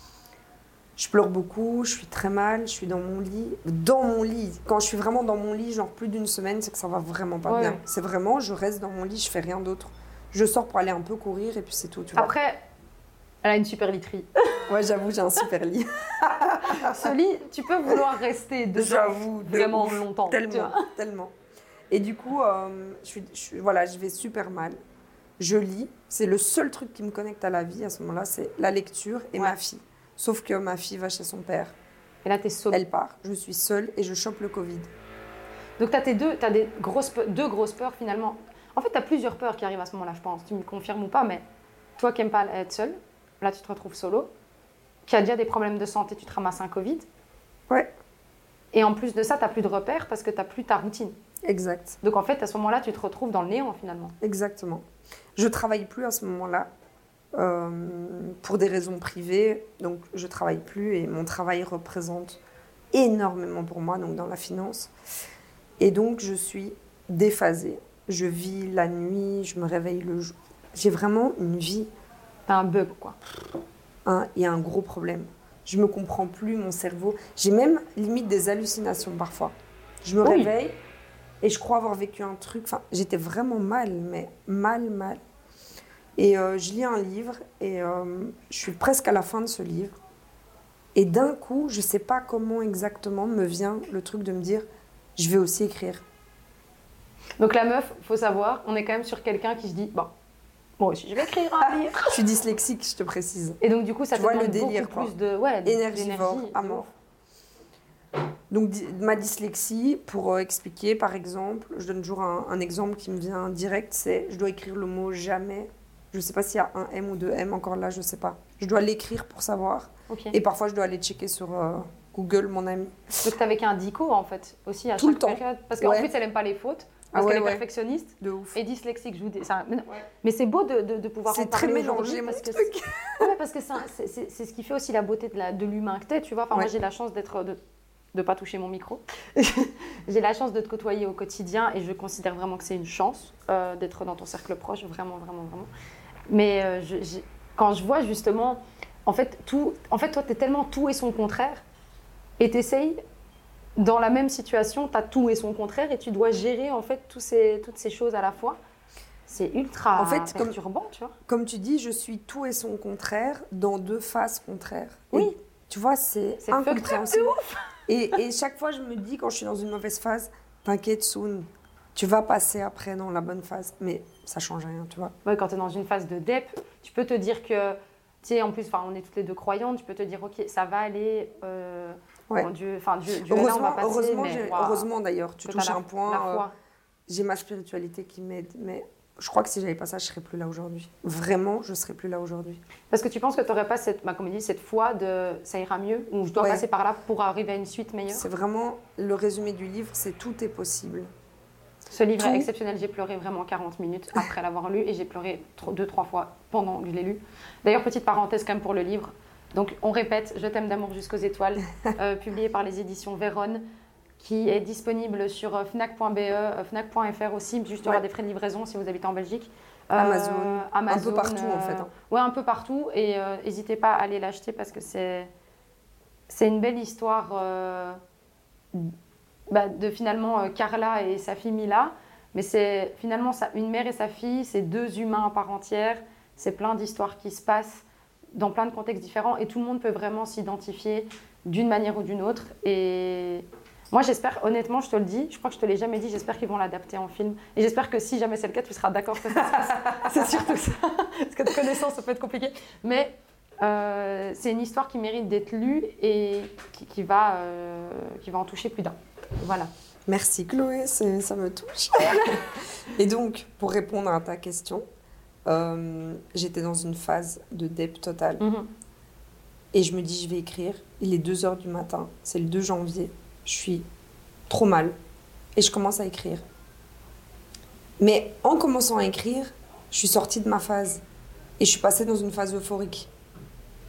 Je pleure beaucoup, je suis très mal, je suis dans mon lit. Dans mon lit. Quand je suis vraiment dans mon lit, genre plus d'une semaine, c'est que ça va vraiment pas ouais. bien. C'est vraiment, je reste dans mon lit, je fais rien d'autre. Je sors pour aller un peu courir et puis c'est tout. Tu vois. Après, elle a une super literie. Ouais, j'avoue, j'ai un super lit. Ce lit, tu peux vouloir rester dedans j'avoue, de vraiment ouf, longtemps. Tellement, tellement. Et du coup, euh, je, suis, je, suis, voilà, je vais super mal. Je lis. C'est le seul truc qui me connecte à la vie à ce moment-là, c'est la lecture et ouais. ma fille. Sauf que ma fille va chez son père. Et là, tu es solo. Elle part. Je suis seule et je chope le Covid. Donc, tu as, tes deux, t'as des grosses, pe- deux grosses peurs finalement. En fait, tu as plusieurs peurs qui arrivent à ce moment-là, je pense. Tu me confirmes ou pas, mais toi qui n'aimes pas être seule, là, tu te retrouves solo. Qui a déjà des problèmes de santé, tu te ramasses un Covid. Ouais, Et en plus de ça, tu n'as plus de repères parce que tu n'as plus ta routine. exact. Donc, en fait, à ce moment-là, tu te retrouves dans le néant finalement. Exactement. Je travaille plus à ce moment-là euh, pour des raisons privées. Donc, je travaille plus et mon travail représente énormément pour moi, donc dans la finance. Et donc, je suis déphasée. Je vis la nuit, je me réveille le jour. J'ai vraiment une vie. Tu as un bug, quoi. Hein, il y a un gros problème. Je me comprends plus, mon cerveau. J'ai même limite des hallucinations parfois. Je me Oui. réveille et je crois avoir vécu un truc. Enfin, j'étais vraiment mal, mais mal, mal. Et euh, je lis un livre et euh, je suis presque à la fin de ce livre. Et d'un coup, je sais pas comment exactement me vient le truc de me dire, je vais aussi écrire. Donc, la meuf, faut savoir, on est quand même sur quelqu'un qui se dit, bon, moi aussi, je vais écrire un livre. Je suis dyslexique, je te précise. Et donc, du coup, ça Tu te vois le demande délire, beaucoup quoi. plus de ouais, Énergivore, d'énergie, à de mort. ouf. Donc, di- ma dyslexie, pour euh, expliquer, par exemple, je donne toujours un, un exemple qui me vient direct, c'est je dois écrire le mot jamais. Je ne sais pas s'il y a un M ou deux M, encore là, je ne sais pas. Je dois l'écrire pour savoir. Ok. Et parfois, je dois aller checker sur euh, Google, mon ami. Donc, tu avec un dico, en fait, aussi, à Tout le chaque temps. période. Parce qu'en Ouais. plus, elle n'aime pas les fautes. Ah Parce ouais, qu'elle est ouais. perfectionniste De ouf. et dyslexique. Je vous dis, ça, mais, mais c'est beau de, de, de pouvoir en C'est très parler mélangé, aujourd'hui mon parce que truc. c'est- ouais, parce que c'est un- c'est c'est- c'est ce qui fait aussi la beauté de la- de l'humain que t'es, tu vois. Enfin, moi, Ouais. j'ai la chance d'être de ne pas toucher mon micro. J'ai la chance de te côtoyer au quotidien et je considère vraiment que c'est une chance euh, d'être dans ton cercle proche, vraiment, vraiment, vraiment. Mais euh, je- j'ai- quand je vois justement, en fait, tout, en fait toi, tu es tellement tout et son contraire et tu essayes, dans la même situation, tu as tout et son contraire et tu dois gérer en fait tous ces, toutes ces choses à la fois. C'est ultra En fait, comme- perturbant, tu vois. Comme tu dis, je suis tout et son contraire dans deux phases contraires. Oui. Et tu vois, c'est C'est fucked up de incompréhensible. Et, et chaque fois, je me dis, quand je suis dans une mauvaise phase, t'inquiète, Soun, tu vas passer après dans la bonne phase. Mais ça change rien, tu vois. Ouais, quand tu es dans une phase de dep, tu peux te dire que, tu sais, en plus, enfin, on est toutes les deux croyantes, tu peux te dire, ok, ça va aller, euh, Ouais. mon Dieu, enfin, Dieu, Dieu là, on va Heureusement, passer, heureusement, mais j'ai- waouh, heureusement d'ailleurs, tu que touches t'as la- un point. la euh, foi. j'ai ma spiritualité qui m'aide, mais je crois que si j'avais pas ça, je serais plus là aujourd'hui. Vraiment, je serais plus là aujourd'hui. Parce que tu penses que tu n'aurais pas cette, bah, comme on dit, cette foi de ça ira mieux, ou je dois Ouais. passer par là pour arriver à une suite meilleure. C'est vraiment le résumé du livre, c'est tout est possible. Ce livre Tout. est exceptionnel, j'ai pleuré vraiment quarante minutes après l'avoir lu et j'ai pleuré tro- deux, trois fois pendant que je l'ai lu. D'ailleurs, petite parenthèse quand même pour le livre. Donc, on répète, Je t'aime d'amour jusqu'aux étoiles, euh, publié par les éditions Véronne, qui est disponible sur euh, fnac point be, euh, fnac point fr aussi, juste il y aura Ouais. des frais de livraison si vous habitez en Belgique. Euh, Amazon, Amazon, un peu partout en euh, fait. hein. Ouais, un peu partout. Et euh, n'hésitez pas à aller l'acheter parce que c'est, c'est une belle histoire euh, bah, de finalement euh, Carla et sa fille Mila. Mais c'est finalement ça, une mère et sa fille, c'est deux humains à part entière. C'est plein d'histoires qui se passent dans plein de contextes différents et tout le monde peut vraiment s'identifier d'une manière ou d'une autre. Et moi, j'espère, honnêtement, je te le dis, je crois que je te l'ai jamais dit, j'espère qu'ils vont l'adapter en film. Et j'espère que si jamais c'est le cas, tu seras d'accord que ça se passe. C'est surtout ça. Parce que de connaissance, ça peut être compliqué. Mais euh, c'est une histoire qui mérite d'être lue et qui, qui, va, euh, qui va en toucher plus d'un. Voilà. Merci Chloé, c'est- ça me touche. Et donc, pour répondre à ta question, euh, j'étais dans une phase de dep totale. Mhm. Et je me dis, je vais écrire. Il est deux heures du matin, c'est le deux janvier. Je suis trop mal. Et je commence à écrire. Mais en commençant à écrire, je suis sortie de ma phase. Et je suis passée dans une phase euphorique. Pourquoi ?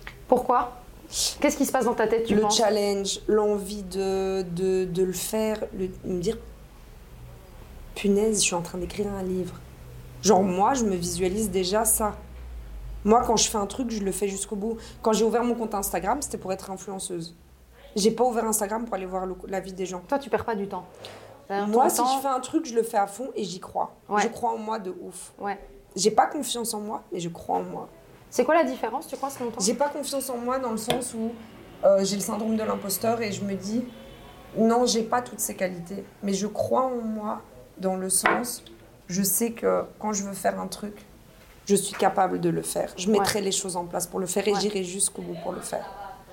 Qu'est-ce qui se passe dans ta tête, tu le penses ? challenge, l'envie de, de, de le faire, le, me dire, punaise, je suis en train d'écrire un livre. Genre, moi, je me visualise déjà ça. Moi, quand je fais un truc, je le fais jusqu'au bout. Quand j'ai ouvert mon compte Instagram, c'était pour être influenceuse. J'ai pas ouvert Instagram pour aller voir le- la vie des gens. Toi, tu perds pas du temps. C'est-à-dire, Moi, ton si temps- je fais un truc, je le fais à fond et j'y crois. Ouais. Je crois en moi de ouf. Ouais. J'ai pas confiance en moi, mais je crois en moi. C'est quoi la différence, tu crois, selon toi ? J'ai pas confiance en moi dans le sens où euh, j'ai le syndrome de l'imposteur et je me dis non, j'ai pas toutes ces qualités, mais je crois en moi dans le sens, je sais que quand je veux faire un truc, je suis capable de le faire. Je mettrai Ouais. les choses en place pour le faire et Ouais. j'irai jusqu'au bout pour le faire.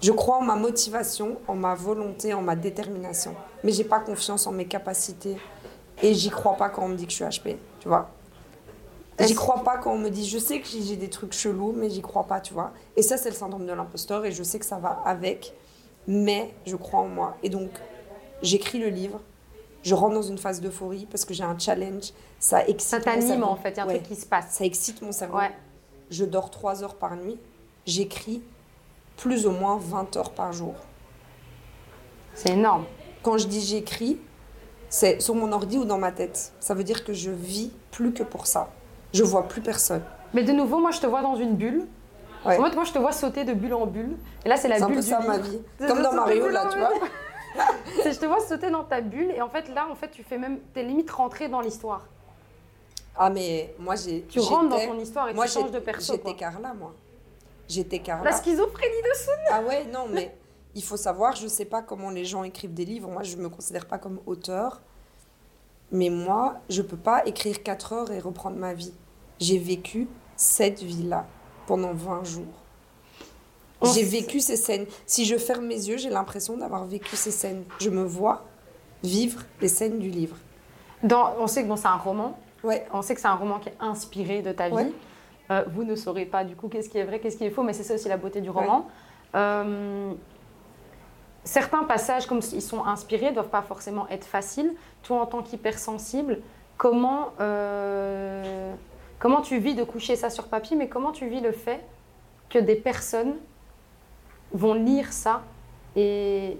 Je crois en ma motivation, en ma volonté, en ma détermination. Mais j'ai pas confiance en mes capacités. Et j'y crois pas quand on me dit que je suis H P, tu vois. J'y crois pas quand on me dit, je sais que j'ai des trucs chelous, mais j'y crois pas, tu vois. Et ça, c'est le syndrome de l'imposteur et je sais que ça va avec, mais je crois en moi. Et donc, j'écris le livre, je rentre dans une phase d'euphorie parce que j'ai un challenge, ça excite Ça t'anime en fait, il y a un ouais. truc qui se passe. Ça excite mon cerveau. Ouais. Je dors trois heures par nuit, j'écris plus ou moins vingt heures par jour. C'est énorme. Quand je dis j'écris, c'est sur mon ordi ou dans ma tête. Ça veut dire que je vis plus que pour ça. Je vois plus personne. Mais de nouveau, moi, je te vois dans une bulle. Ouais. En fait, moi, je te vois sauter de bulle en bulle. Et là, c'est la C'est un bulle peu du ça livre. ma vie. Comme dans Mario, là, tu vois. C'est, je te vois sauter dans ta bulle. Et en fait, là, en fait, tu fais même... T'es limite rentré dans l'histoire. Ah, mais moi, j'ai... Tu rentres dans ton histoire et moi, tu changes de perso, J'étais quoi. Carla, moi. J'étais Carla. La schizophrénie de Soun. Ah ouais, non, mais il faut savoir, je sais pas comment les gens écrivent des livres. Moi, je me considère pas comme auteur. Mais moi, je peux pas écrire quatre heures et reprendre ma vie. J'ai vécu cette vie-là pendant vingt jours. Oh, j'ai c'est... vécu ces scènes. Si je ferme mes yeux, j'ai l'impression d'avoir vécu ces scènes. Je me vois vivre les scènes du livre. Dans, on sait que bon, c'est un roman. Ouais. On sait que c'est un roman qui est inspiré de ta vie. Ouais. Euh, vous ne saurez pas du coup qu'est-ce qui est vrai, qu'est-ce qui est faux, mais c'est ça aussi la beauté du roman. Ouais. Euh, certains passages, comme ils sont inspirés, ne doivent pas forcément être faciles. Toi, en tant qu'hypersensible, comment, euh, comment tu vis de coucher ça sur papier, mais comment tu vis le fait que des personnes vont lire ça et,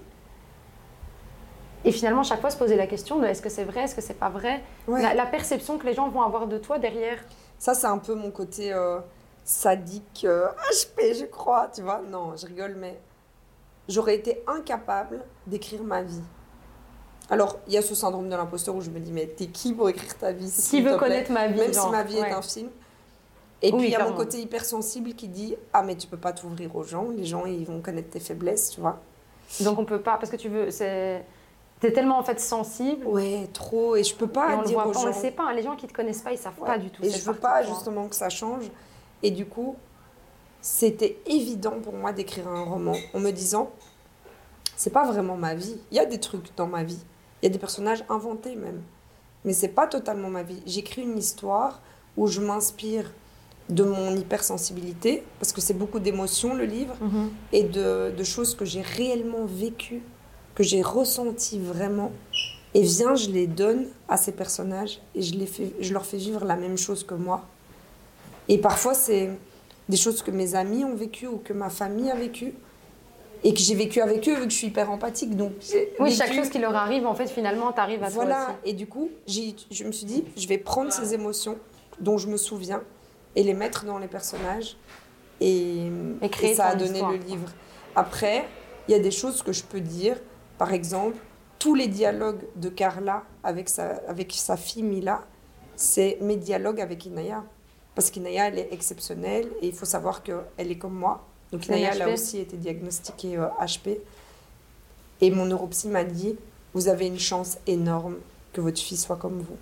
et finalement, chaque fois, se poser la question de est-ce que c'est vrai, est-ce que c'est pas vrai, ouais. la, la perception que les gens vont avoir de toi derrière. Ça, c'est un peu mon côté euh, sadique, euh, H P, je crois, tu vois. Non, je rigole, mais j'aurais été incapable d'écrire ma vie. Alors, il y a ce syndrome de l'imposteur où je me dis, mais t'es qui pour écrire ta vie? Qui veut connaître ma vie? Même genre, si ma vie ouais. est un film. Et oui, puis, il y a clairement. mon côté hypersensible qui dit, ah, mais tu peux pas t'ouvrir aux gens. Les gens, ils vont connaître tes faiblesses, tu vois. Donc, on peut pas, parce que tu veux, c'est... T'es tellement en fait sensible. Ouais, trop. Et je peux pas et on dire le voit, aux gens. On le sait pas. Les gens qui te connaissent pas, ils savent ouais. pas du tout. Et je veux pas justement que ça change. Et du coup, c'était évident pour moi d'écrire un roman en me disant, c'est pas vraiment ma vie. Il y a des trucs dans ma vie. Il y a des personnages inventés même. Mais c'est pas totalement ma vie. J'écris une histoire où je m'inspire de mon hypersensibilité, parce que c'est beaucoup d'émotions le livre, mm-hmm. et de, de choses que j'ai réellement vécues, que j'ai ressenties vraiment. Et viens, je les donne à ces personnages et je, les fais, je leur fais vivre la même chose que moi. Et parfois, c'est des choses que mes amis ont vécues ou que ma famille a vécues et que j'ai vécu avec eux, vu que je suis hyper empathique. Donc oui, vécu... chaque chose qui leur arrive, en fait, finalement, t'arrives à voilà. toi aussi. Et du coup, j'ai, je me suis dit, je vais prendre ces émotions dont je me souviens et les mettre dans les personnages. Et, et, et ça a donné histoire, le quoi. livre. Après, il y a des choses que je peux dire. Par exemple, tous les dialogues de Carla avec sa, avec sa fille Mila, c'est mes dialogues avec Inaya. Parce qu'Inaya, elle est exceptionnelle et il faut savoir qu'elle est comme moi. Donc Inaya, elle a aussi été diagnostiquée euh, H P. Et mon neuropsy m'a dit, vous avez une chance énorme que votre fille soit comme vous.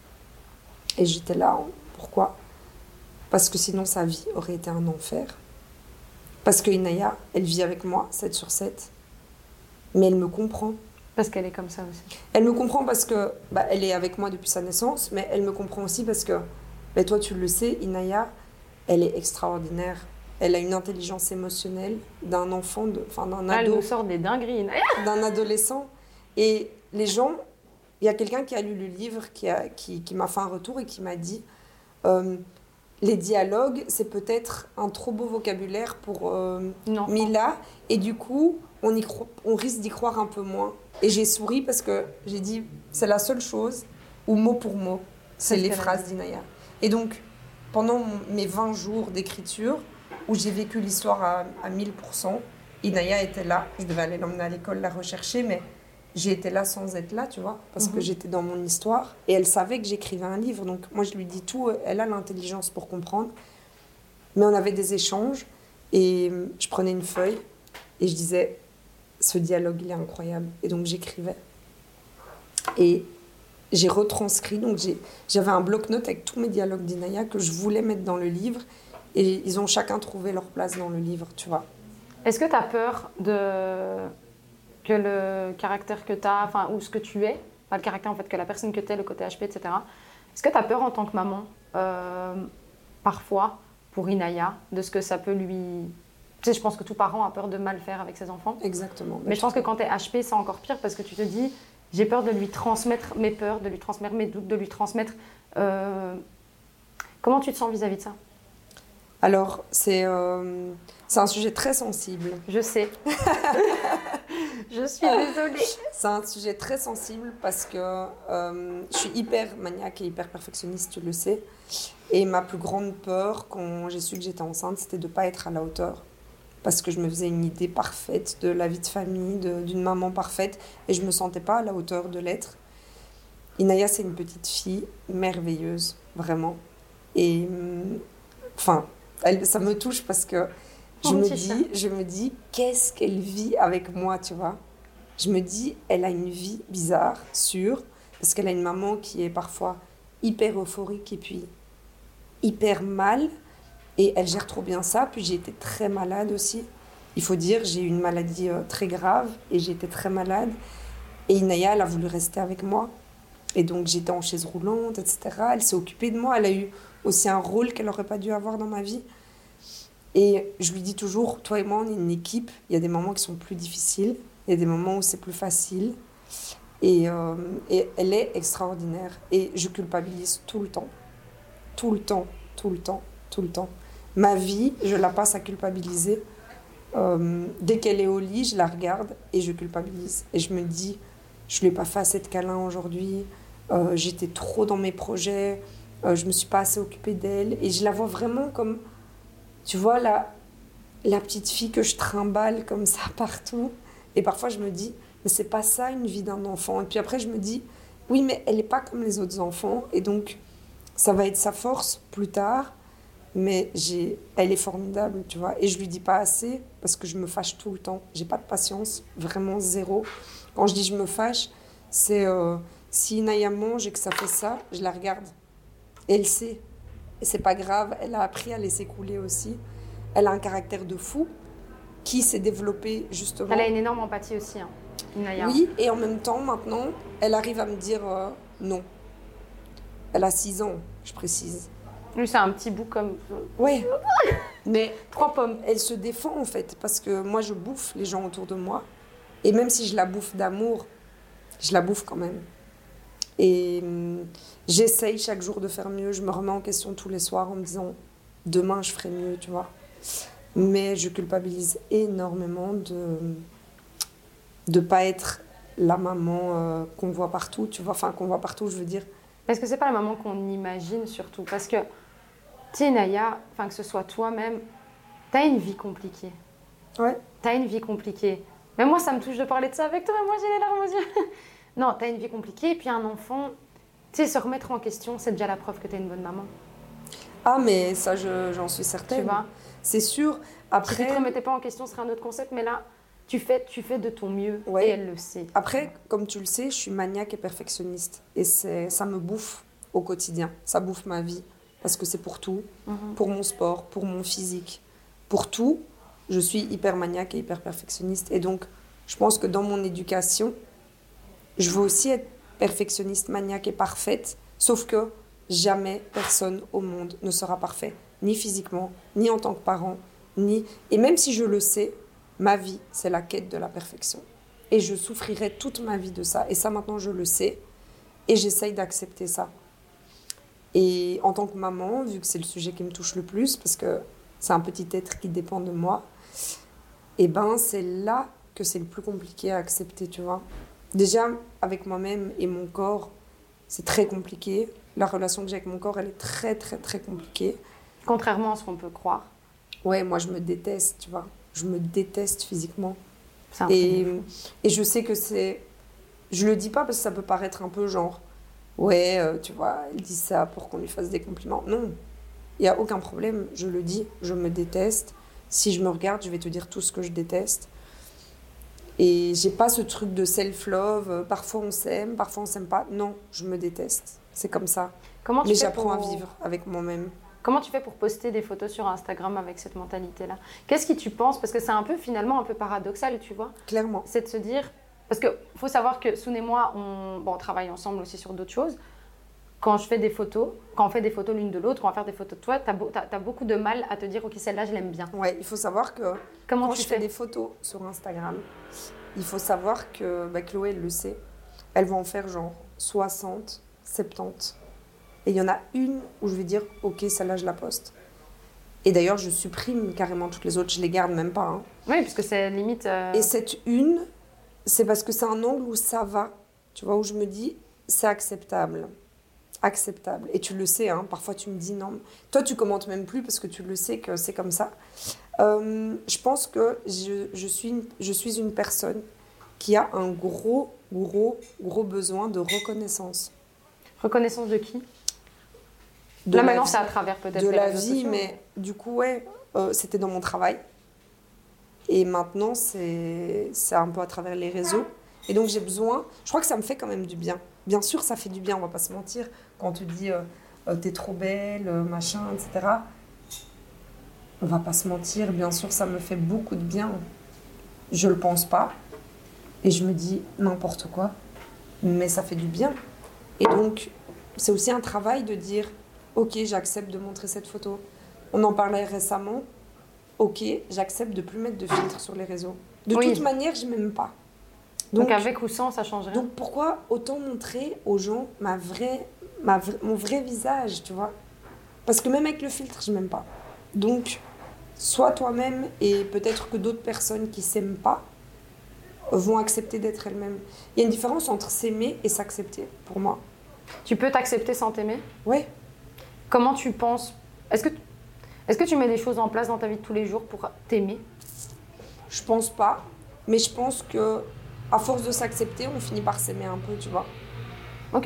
Et j'étais là, pourquoi ? Parce que sinon sa vie aurait été un enfer. Parce que Inaya, elle vit avec moi sept sur sept. Mais elle me comprend. Parce qu'elle est comme ça aussi. Elle me comprend parce que bah, elle est avec moi depuis sa naissance, mais elle me comprend aussi parce que, bah, toi tu le sais, Inaya, elle est extraordinaire. Elle a une intelligence émotionnelle d'un enfant, de, enfin d'un ado. Elle nous sort des dingueries, Inaya. D'un adolescent. Et les gens, il y a quelqu'un qui a lu le livre, qui, a, qui, qui m'a fait un retour et qui m'a dit euh, les dialogues, c'est peut-être un trop beau vocabulaire pour euh, Mila. Et du coup, on, y cro- on risque d'y croire un peu moins. Et j'ai souri parce que j'ai dit, c'est la seule chose où mot pour mot, c'est, c'est les phrases d'Inaya. Et donc, pendant mon, mes vingt jours d'écriture, où j'ai vécu l'histoire à, à mille pour cent, Inaya était là. Je devais aller l'emmener à l'école, la rechercher, mais j'ai été là sans être là, tu vois, parce mm-hmm. que j'étais dans mon histoire. Et elle savait que j'écrivais un livre, donc moi je lui dis tout, elle a l'intelligence pour comprendre. Mais on avait des échanges, et je prenais une feuille, et je disais, ce dialogue, il est incroyable. Et donc j'écrivais. Et j'ai retranscrit, donc j'ai, j'avais un bloc-notes avec tous mes dialogues d'Inaya que je voulais mettre dans le livre, et ils ont chacun trouvé leur place dans le livre, tu vois. Est-ce que tu as peur de... que le caractère que tu as, enfin, ou ce que tu es, pas le caractère en fait, que la personne que tu es, le côté H P, et cetera. Est-ce que tu as peur en tant que maman, euh, parfois, pour Inaya, de ce que ça peut lui... Tu sais, je pense que tout parent a peur de mal faire avec ses enfants. Exactement. Mais je pense que quand tu es H P, c'est encore pire parce que tu te dis, j'ai peur de lui transmettre mes peurs, de lui transmettre mes doutes, de lui transmettre... Euh... Comment tu te sens vis-à-vis de ça? Alors, c'est euh, c'est un sujet très sensible. Je sais. Je suis désolée. C'est un sujet très sensible parce que euh, je suis hyper maniaque et hyper perfectionniste, tu le sais. Et ma plus grande peur quand j'ai su que j'étais enceinte, c'était de ne pas être à la hauteur. Parce que je me faisais une idée parfaite de la vie de famille, de, d'une maman parfaite. Et je ne me sentais pas à la hauteur de l'être. Inaya, c'est une petite fille merveilleuse, vraiment. Et enfin, elle, ça me touche parce que je me dis, je me dis, qu'est-ce qu'elle vit avec moi, tu vois. Je me dis, elle a une vie bizarre, sûre, parce qu'elle a une maman qui est parfois hyper euphorique et puis hyper mal. Et elle gère trop bien ça. Puis j'ai été très malade aussi. Il faut dire, j'ai eu une maladie euh, très grave et j'ai été très malade. Et Inaya, elle a voulu rester avec moi. Et donc j'étais en chaise roulante, et cetera. Elle s'est occupée de moi. Elle a eu aussi un rôle qu'elle n'aurait pas dû avoir dans ma vie. Et je lui dis toujours, toi et moi, on est une équipe. Il y a des moments qui sont plus difficiles. Il y a des moments où c'est plus facile. Et, euh, et elle est extraordinaire. Et je culpabilise tout le temps. Tout le temps, tout le temps, tout le temps. Ma vie, je la passe à culpabiliser. Euh, dès qu'elle est au lit, je la regarde et je culpabilise. Et je me dis, je ne lui ai pas fait assez de câlins aujourd'hui. Euh, j'étais trop dans mes projets. Euh, je ne me suis pas assez occupée d'elle. Et je la vois vraiment comme, tu vois, la, la petite fille que je trimballe comme ça partout. Et parfois, je me dis, mais c'est pas ça une vie d'un enfant. Et puis après, je me dis, oui, mais elle n'est pas comme les autres enfants. Et donc, ça va être sa force plus tard. Mais j'ai, elle est formidable, tu vois. Et je lui dis pas assez parce que je me fâche tout le temps. J'ai pas de patience, vraiment zéro. Quand je dis je me fâche, c'est euh, si Inaya mange et que ça fait ça, je la regarde. Et elle sait. Et c'est pas grave, elle a appris à laisser couler aussi. Elle a un caractère de fou qui s'est développé justement. Elle a une énorme empathie aussi, hein, Inaya. Oui, et en même temps, maintenant, elle arrive à me dire euh, non. Elle a six ans, je précise. Lui, c'est un petit bout comme... Ouais, mais trois pommes. Elle se défend en fait, parce que moi je bouffe les gens autour de moi. Et même si je la bouffe d'amour, je la bouffe quand même. Et hum, j'essaye chaque jour de faire mieux. Je me remets en question tous les soirs en me disant demain je ferai mieux, tu vois. Mais je culpabilise énormément de de pas être la maman euh, qu'on voit partout, tu vois. Enfin, qu'on voit partout, je veux dire. Est-ce que c'est pas la maman qu'on imagine surtout? Parce que, tu sais, Naya, enfin que ce soit toi-même, t'as une vie compliquée. Ouais. T'as une vie compliquée. Même moi, ça me touche de parler de ça avec toi. Moi, j'ai les larmes aux yeux. Non, t'as une vie compliquée. Et puis un enfant, tu sais, se remettre en question, c'est déjà la preuve que t'es une bonne maman. Ah, mais ça, je, j'en suis certaine. Tu vois? C'est sûr. Après... Si tu te remettais pas en question, ce serait un autre concept. Mais là, tu fais, tu fais de ton mieux. Ouais. Et elle le sait. Après, comme tu le sais, je suis maniaque et perfectionniste. Et c'est, ça me bouffe au quotidien. Ça bouffe ma vie. Parce que c'est pour tout. Mm-hmm. Pour mon sport, pour mon physique. Pour tout, je suis hyper maniaque et hyper perfectionniste. Et donc, je pense que dans mon éducation, je veux aussi être perfectionniste, maniaque et parfaite. Sauf que jamais personne au monde ne sera parfait. Ni physiquement, ni en tant que parent, ni... Et même si je le sais, ma vie, c'est la quête de la perfection. Et je souffrirai toute ma vie de ça. Et ça, maintenant, je le sais. Et j'essaye d'accepter ça. Et en tant que maman, vu que c'est le sujet qui me touche le plus, parce que c'est un petit être qui dépend de moi, et ben c'est là que c'est le plus compliqué à accepter, tu vois. Déjà, avec moi-même et mon corps, c'est très compliqué. La relation que j'ai avec mon corps, elle est très, très, très compliquée. Contrairement à ce qu'on peut croire. Ouais, moi, je me déteste, tu vois. Je me déteste physiquement. C'est un et, et je sais que c'est... Je le dis pas parce que ça peut paraître un peu genre... Ouais, euh, tu vois, elle dit ça pour qu'on lui fasse des compliments. Non, il n'y a aucun problème. Je le dis, je me déteste. Si je me regarde, je vais te dire tout ce que je déteste. Et j'ai pas ce truc de self-love. Euh, parfois, on s'aime, parfois, on s'aime pas. Non, je me déteste. C'est comme ça. Comment tu Mais fais j'apprends pour... à vivre avec moi-même. Comment tu fais pour poster des photos sur Instagram avec cette mentalité-là? Qu'est-ce que tu penses? Parce que c'est un peu finalement un peu paradoxal, tu vois. Clairement. C'est de se dire... Parce qu'il faut savoir que Soun et moi, on, bon, on travaille ensemble aussi sur d'autres choses. Quand je fais des photos, quand on fait des photos l'une de l'autre, quand on va faire des photos de toi, tu as, beau, as beaucoup de mal à te dire « Ok, celle-là, je l'aime bien ». Ouais, il faut savoir que Comment quand tu je fais fais des photos sur Instagram, il faut savoir que bah, Chloé, elle le sait, elle va en faire genre soixante, soixante-dix. Et il y en a une où je vais dire « Ok, celle-là, je la poste ». Et d'ailleurs, je supprime carrément toutes les autres, je les garde même pas. Hein. Oui, puisque c'est limite... Euh... Et cette une, c'est parce que c'est un angle où ça va, tu vois, où je me dis « C'est acceptable ». Acceptable. Et tu le sais, hein, parfois tu me dis non. Toi, tu commentes même plus parce que tu le sais que c'est comme ça. Euh, je pense que je, je, suis une, je suis une personne qui a un gros, gros, gros besoin de reconnaissance. Reconnaissance de qui? de Là, maintenant, vie, c'est à travers peut-être de les la réseaux vie, sociaux. mais du coup, ouais, euh, c'était dans mon travail. Et maintenant, c'est, c'est un peu à travers les réseaux. Et donc, j'ai besoin... Je crois que ça me fait quand même du bien. Bien sûr, ça fait du bien, on va pas se mentir. Quand on te dit euh, euh, t'es trop belle, euh, machin, et cetera. On va pas se mentir, bien sûr, ça me fait beaucoup de bien. Je le pense pas. Et je me dis n'importe quoi. Mais ça fait du bien. Et donc, c'est aussi un travail de dire ok, j'accepte de montrer cette photo. On en parlait récemment. Ok, j'accepte de plus mettre de filtre sur les réseaux. De Oui. toute manière, je m'aime pas. Donc, donc, avec ou sans, ça change rien. Donc pourquoi autant montrer aux gens ma vraie, ma vra- mon vrai visage, tu vois? Parce que même avec le filtre, je m'aime pas. Donc, sois toi-même et peut-être que d'autres personnes qui s'aiment pas vont accepter d'être elles-mêmes. Il y a une différence entre s'aimer et s'accepter, pour moi. Tu peux t'accepter sans t'aimer? Ouais. Comment tu penses? Est-ce que, est-ce que tu mets des choses en place dans ta vie de tous les jours pour t'aimer? Je pense pas, mais je pense que à force de s'accepter, on finit par s'aimer un peu, tu vois. Ok.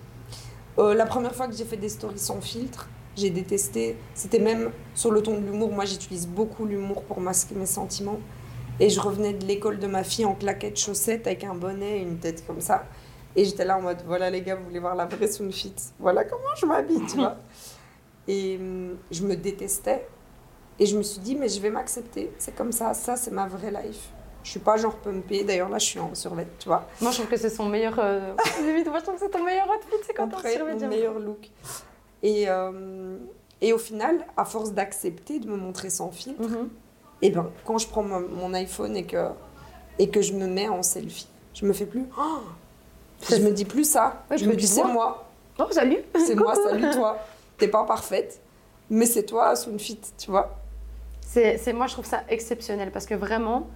Euh, la première fois que j'ai fait des stories sans filtre, j'ai détesté. C'était même sur le ton de l'humour. Moi, j'utilise beaucoup l'humour pour masquer mes sentiments. Et je revenais de l'école de ma fille en claquettes, chaussettes, avec un bonnet et une tête comme ça. Et j'étais là en mode, voilà les gars, vous voulez voir la vraie Sounfit? Voilà comment je m'habille, tu vois. Et hum, je me détestais. Et je me suis dit, mais je vais m'accepter. C'est comme ça, ça c'est ma vraie life. Je suis pas genre pumpée. D'ailleurs, là, je suis en survêt, tu vois. Moi, je trouve que c'est son meilleur... Euh... Moi, je trouve que c'est ton meilleur outfit, c'est quand on Après, survêt. mon meilleur look. Et, euh, et au final, à force d'accepter de me montrer sans filtre, Mm-hmm. et ben, quand je prends mon, mon iPhone et que, et que je me mets en selfie, je me fais plus... Oh, je me dis plus ça. Ouais, je me dis, c'est moi. Oh, salut. C'est moi, salut toi. T'es pas parfaite, mais c'est toi, Sounfit, tu vois. C'est, c'est, moi, je trouve ça exceptionnel parce que vraiment...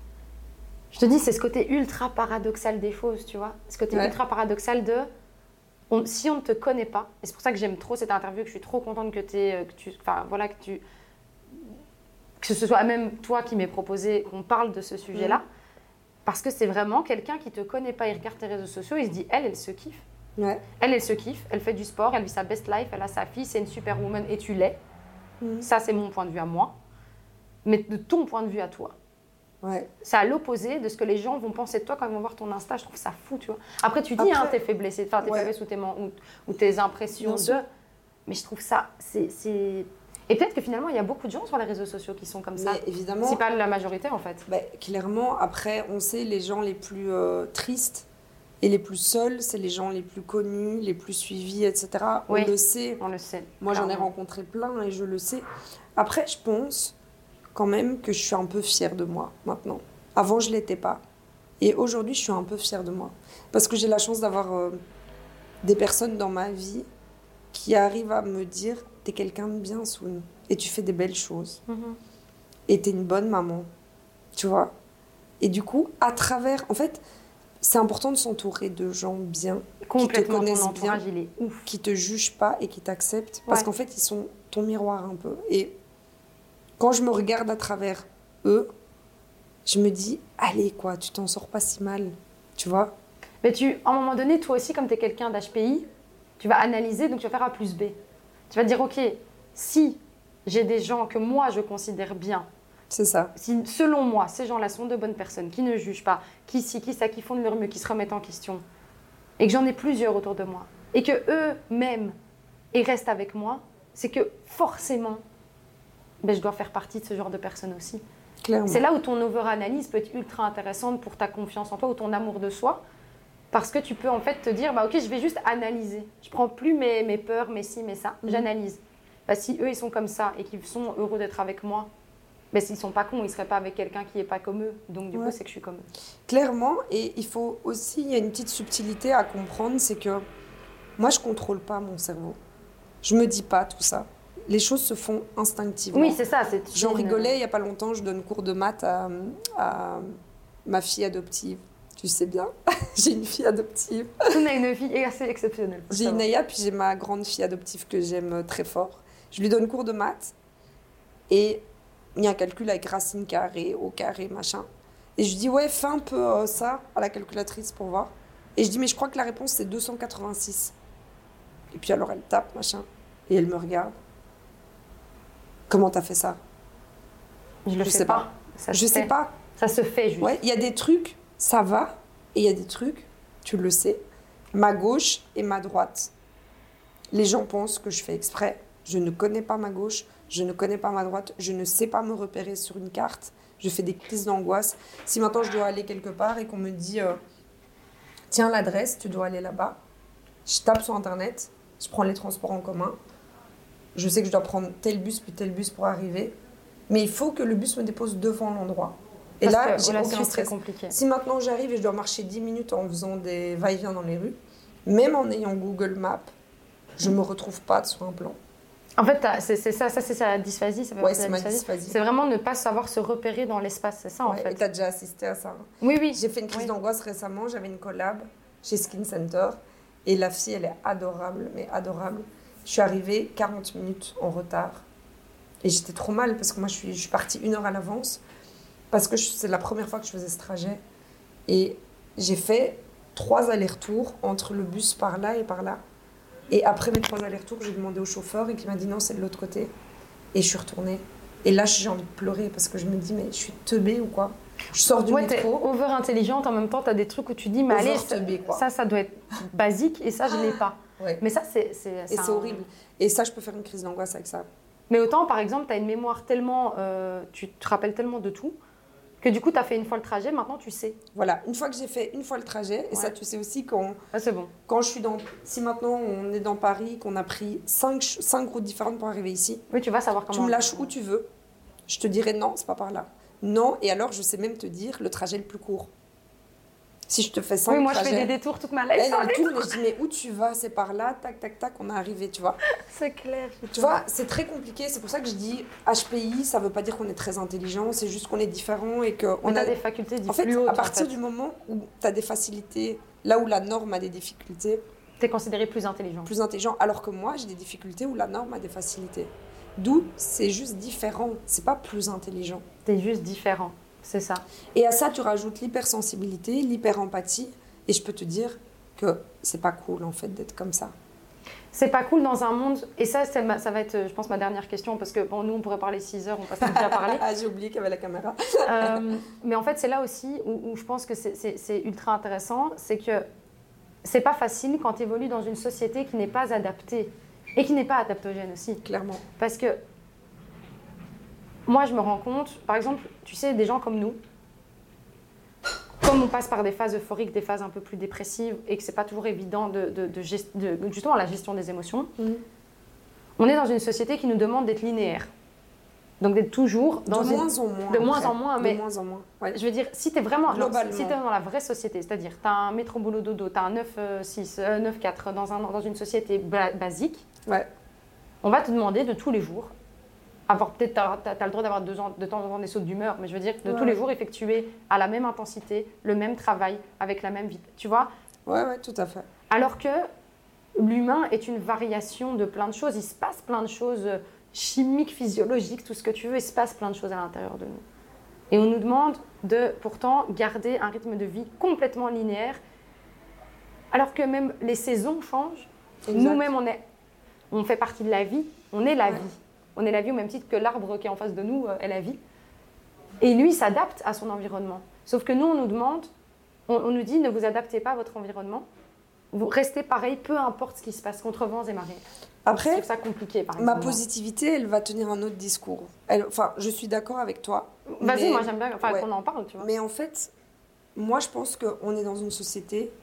Je te dis, c'est ce côté ultra paradoxal des choses, tu vois. Ce côté Ouais. ultra paradoxal de... On, si on ne te connaît pas, et c'est pour ça que j'aime trop cette interview, que je suis trop contente que, t'aies, que tu... Enfin, voilà, que tu... Que ce soit même toi qui m'aies proposé qu'on parle de ce sujet-là. Mmh. Parce que c'est vraiment quelqu'un qui ne te connaît pas, il regarde tes réseaux sociaux, il se dit, elle, elle se kiffe. Ouais. Elle, elle se kiffe, elle fait du sport, elle vit sa best life, elle a sa fille, c'est une superwoman, et tu l'es. Mmh. Ça, c'est mon point de vue à moi. Mais de ton point de vue à toi. Ouais. C'est à l'opposé de ce que les gens vont penser de toi quand ils vont voir ton Insta. Je trouve ça fou, tu vois. Après, tu dis Après, hein, tes faiblesses, enfin, tes ouais. faiblesses ou tes, man- ou, ou tes impressions Bien de... sûr. Mais je trouve ça... C'est, c'est... Et peut-être que finalement, il y a beaucoup de gens sur les réseaux sociaux qui sont comme ça. Mais évidemment... C'est pas la majorité, en fait. Bah, clairement, après, on sait les gens les plus euh, tristes et les plus seuls, c'est les gens les plus connus, les plus suivis, et cetera. Oui, on le sait. On le sait. Moi, j'en ai clairement. rencontré plein et je le sais. Après, je pense quand même que je suis un peu fière de moi maintenant. Avant, je ne l'étais pas. Et aujourd'hui, je suis un peu fière de moi. Parce que j'ai la chance d'avoir euh, des personnes dans ma vie qui arrivent à me dire « T'es quelqu'un de bien, Soun. Et tu fais des belles choses. Mm-hmm. Et t'es une bonne maman. » Tu vois? Et du coup, à travers... En fait, c'est important de s'entourer de gens bien, qui te Complètement, connaissent ton entourage, bien, il est ouf. qui te jugent pas et qui t'acceptent. Parce Ouais. qu'en fait, ils sont ton miroir un peu. Et quand je me regarde à travers eux, je me dis, allez, quoi, tu t'en sors pas si mal. Tu vois? Mais tu, à un moment donné, toi aussi, comme tu es quelqu'un d'H P I, tu vas analyser, donc tu vas faire A plus B. Tu vas te dire, OK, si j'ai des gens que moi, je considère bien, C'est ça. si selon moi, ces gens-là sont de bonnes personnes, qui ne jugent pas, qui ci, qui ça, qui font de leur mieux, qui se remettent en question, et que j'en ai plusieurs autour de moi, et que eux-mêmes, ils restent avec moi, c'est que forcément, ben, je dois faire partie de ce genre de personnes aussi. Clairement. C'est là où ton over-analyse peut être ultra intéressante pour ta confiance en toi ou ton amour de soi. Parce que tu peux en fait te dire, bah, ok, je vais juste analyser. Je ne prends plus mes, mes peurs, mes ci, mes ça. Mmh. J'analyse. Bah, si eux, ils sont comme ça et qu'ils sont heureux d'être avec moi, bah, s'ils ne sont pas cons, ils ne seraient pas avec quelqu'un qui n'est pas comme eux. Donc du ouais. coup, c'est que je suis comme eux. Clairement. Et il faut aussi, il y a une petite subtilité à comprendre, c'est que moi, je ne contrôle pas mon cerveau. Je ne me dis pas tout ça. Les choses se font instinctivement. Oui, c'est ça. C'est J'en rigolais il n'y a pas longtemps, je donne cours de maths à, à ma fille adoptive. Tu sais bien, j'ai une fille adoptive. On a une fille assez exceptionnelle. J'ai Inaya, puis j'ai ma grande fille adoptive que j'aime très fort. Je lui donne cours de maths et il y a un calcul avec racine carrée, au carré, machin. Et je lui dis, ouais, fais un peu euh, ça à la calculatrice pour voir. Et je dis, mais je crois que la réponse, c'est deux cent quatre-vingt-six. Et puis alors, elle tape, machin, et elle me regarde. Comment t'as fait ça? Je le je sais, sais pas. pas. Ça je sais fait. pas. Ça se fait juste. Ouais, il y a des trucs, ça va, et il y a des trucs, tu le sais, ma gauche et ma droite. Les gens pensent que je fais exprès. Je ne connais pas ma gauche, je ne connais pas ma droite, je ne sais pas me repérer sur une carte. Je fais des crises d'angoisse. Si maintenant je dois aller quelque part et qu'on me dit euh, tiens l'adresse, tu dois aller là-bas, je tape sur Internet, je prends les transports en commun. Je sais que je dois prendre tel bus puis tel bus pour arriver. Mais il faut que le bus me dépose devant l'endroit. Et Parce là, que, j'ai la aucun suite, stress. c'est compliqué. Si maintenant j'arrive et je dois marcher dix minutes en faisant des va-et-vient dans les rues, même en ayant Google Maps, je ne me retrouve pas sur un plan. En fait, c'est, c'est ça, ça c'est sa dysphasie. Ça fait ouais, c'est ma dysphasie. dysphasie. C'est vraiment ne pas savoir se repérer dans l'espace, c'est ça ouais, en fait. Et tu as déjà assisté à ça. Hein. Oui, oui. J'ai fait une crise oui. d'angoisse récemment, j'avais une collab chez Skin Center et la fille, elle est adorable, mais adorable. Je suis arrivée quarante minutes en retard. Et j'étais trop mal parce que moi, je suis, je suis partie une heure à l'avance parce que je, c'est la première fois que je faisais ce trajet. Et j'ai fait trois allers-retours entre le bus par là et par là. Et après mes trois allers-retours, j'ai demandé au chauffeur et qui m'a dit non, c'est de l'autre côté. Et je suis retournée. Et là, j'ai envie de pleurer parce que je me dis, mais je suis teubée ou quoi? Je sors du ouais, métro. T'es over-intelligente, en même temps, tu as des trucs où tu dis, mais allez, teubée, ça, ça doit être basique et ça, je ne l'ai pas. Ouais. Mais ça, c'est... c'est et c'est un... horrible. Et ça, je peux faire une crise d'angoisse avec ça. Mais autant, par exemple, tu as une mémoire tellement... Euh, tu te rappelles tellement de tout que du coup, tu as fait une fois le trajet, maintenant tu sais. Voilà, une fois que j'ai fait une fois le trajet, et ouais. ça tu sais aussi quand, ah, c'est bon. quand je suis dans... Si maintenant on est dans Paris, qu'on a pris cinq, cinq routes différentes pour arriver ici, oui, tu vas savoir comment... Tu me lâches où tu veux, je te dirai non, c'est pas par là. Non, et alors je sais même te dire le trajet le plus court. Si je te fais cinq oui, moi trajets, je fais des détours toute ma life. Elle, elle tourne et je dis mais où tu vas? C'est par là, tac, tac, tac, on est arrivé, tu vois. C'est clair. Tu vois, c'est très compliqué. C'est pour ça que je dis H P I, ça veut pas dire qu'on est très intelligent, c'est juste qu'on est différent et qu'on on a des facultés en fait, plus hautes. À partir en fait. du moment où tu as des facilités, là où la norme a des difficultés, tu es considéré plus intelligent. Plus intelligent, alors que moi j'ai des difficultés où la norme a des facilités. D'où c'est juste différent, c'est pas plus intelligent. Tu es juste différent, c'est ça. Et à ça, tu rajoutes l'hypersensibilité, l'hyperempathie. Et je peux te dire que c'est pas cool en fait d'être comme ça. C'est pas cool dans un monde, et ça, c'est ma, ça va être, je pense, ma dernière question, parce que bon, nous, on pourrait parler six heures, on passe déjà à parler. Ah, j'ai oublié qu'il y avait la caméra. euh, mais en fait, c'est là aussi où, où je pense que c'est, c'est, c'est ultra intéressant, c'est que c'est pas facile quand tu évolues dans une société qui n'est pas adaptée, et qui n'est pas adaptogène aussi. Clairement. Parce que moi, je me rends compte, par exemple, tu sais, des gens comme nous, comme on passe par des phases euphoriques, des phases un peu plus dépressives et que c'est pas toujours évident de, de, de, gest, de justement la gestion des émotions, mmh. on est dans une société qui nous demande d'être linéaire. Donc d'être toujours dans de une... moins en moins. De moins en moins, mais de moins en moins. Ouais. Je veux dire, si tu es vraiment Globalement. Si t'es dans la vraie société, c'est-à-dire tu as un métro boulot dodo, tu as un neuf six, neuf quatre dans, un, dans une société ba- basique, ouais. on va te demander de tous les jours. Avoir, peut-être tu as le droit d'avoir de, de temps en temps des sautes d'humeur, mais je veux dire, de ouais. tous les jours, effectuer à la même intensité, le même travail, avec la même vitesse, tu vois? Ouais, ouais, tout à fait. Alors que l'humain est une variation de plein de choses. Il se passe plein de choses chimiques, physiologiques, tout ce que tu veux, il se passe plein de choses à l'intérieur de nous. Et on nous demande de, pourtant, garder un rythme de vie complètement linéaire, alors que même les saisons changent. Exact. Nous-mêmes, on, est, on fait partie de la vie, on est la ouais. vie. On est la vie au même titre que l'arbre qui est en face de nous est la vie. Et lui, il s'adapte à son environnement. Sauf que nous, on nous demande, on, on nous dit, ne vous adaptez pas à votre environnement. Vous restez pareil, peu importe ce qui se passe, contre vents et marées. Après, je trouve ça compliqué, par ma exemple. positivité, elle va tenir un autre discours. Elle, enfin, je suis d'accord avec toi. Vas-y, mais, moi j'aime bien enfin, ouais. qu'on en parle, tu vois. Mais en fait, moi je pense qu'on est dans une société,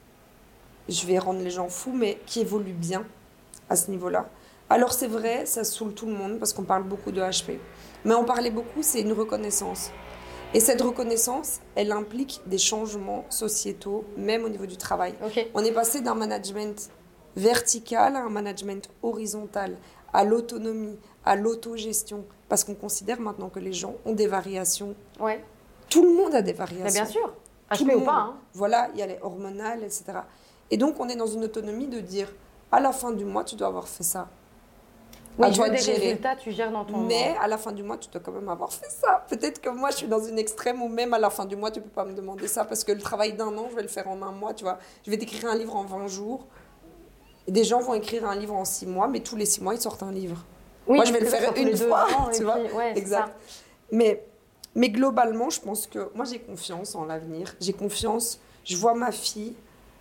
je vais rendre les gens fous, mais qui évolue bien à ce niveau-là. Alors c'est vrai, ça saoule tout le monde parce qu'on parle beaucoup de H P. Mais on parlait beaucoup, c'est une reconnaissance. Et cette reconnaissance, elle implique des changements sociétaux, même au niveau du travail. Ok. On est passé d'un management vertical à un management horizontal, à l'autonomie, à l'autogestion. Parce qu'on considère maintenant que les gens ont des variations. Ouais. Tout le monde a des variations. Mais bien sûr. Tout H P le ou monde. pas. Hein. Voilà, il y a les hormonales, et cetera. Et donc, on est dans une autonomie de dire, à la fin du mois, tu dois avoir fait ça. Oui, à toi des de gérer. résultats, tu gères dans ton... Mais à la fin du mois, tu dois quand même avoir fait ça. Peut-être que moi, je suis dans une extrême où même à la fin du mois, tu ne peux pas me demander ça parce que le travail d'un an, je vais le faire en un mois, tu vois. Je vais t'écrire un livre en vingt jours. Et des gens vont écrire un livre en six mois, mais tous les six mois, ils sortent un livre. Oui, moi, je vais le c'est faire ça, tous une les deux fois, ans, tu et vois. puis, ouais, c'est exact. ça. Mais, mais globalement, je pense que moi, j'ai confiance en l'avenir. J'ai confiance. Je vois ma fille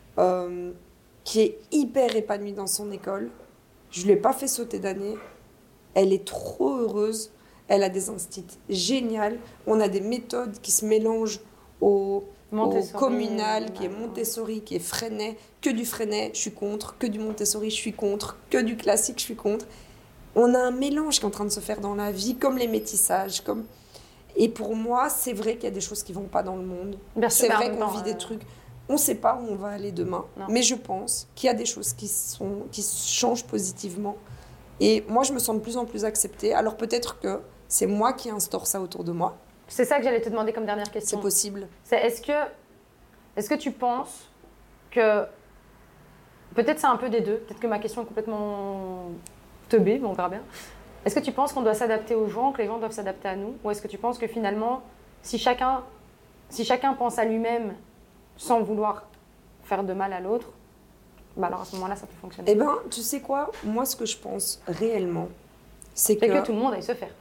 euh, qui est hyper épanouie dans son école. Je ne lui ai pas fait sauter d'année. Elle est trop heureuse. Elle a des instits géniales. On a des méthodes qui se mélangent au, au communal, qui est Montessori, qui est Freinet. Que du Freinet, je suis contre. Que du Montessori, je suis contre. Que du classique, je suis contre. On a un mélange qui est en train de se faire dans la vie, comme les métissages. Comme... Et pour moi, c'est vrai qu'il y a des choses qui ne vont pas dans le monde. Bien c'est sûr, vrai qu'on temps, vit euh... des trucs. On ne sait pas où on va aller demain. Non. Mais je pense qu'il y a des choses qui, sont, qui changent positivement. Et moi, je me sens de plus en plus acceptée. Alors peut-être que c'est moi qui instaure ça autour de moi. C'est ça que j'allais te demander comme dernière question. C'est possible. C'est, est-ce que, est-ce que tu penses que... Peut-être c'est un peu des deux. Peut-être que ma question est complètement teubée, mais on verra bien. Est-ce que tu penses qu'on doit s'adapter aux gens, que les gens doivent s'adapter à nous? Ou est-ce que tu penses que finalement, si chacun, si chacun pense à lui-même sans vouloir faire de mal à l'autre, bah alors à ce moment-là, ça peut fonctionner. Eh bien, tu sais quoi? Moi, ce que je pense réellement, c'est que... Et que tout le monde aille se faire.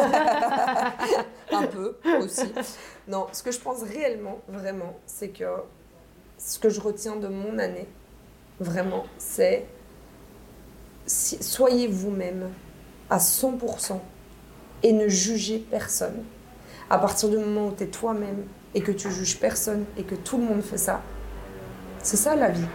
Un peu, aussi. Non, ce que je pense réellement, vraiment, c'est que ce que je retiens de mon année, vraiment, c'est... Si, soyez vous-même à cent pour cent et ne jugez personne. À partir du moment où tu es toi-même et que tu juges personne et que tout le monde fait ça, c'est ça la vie.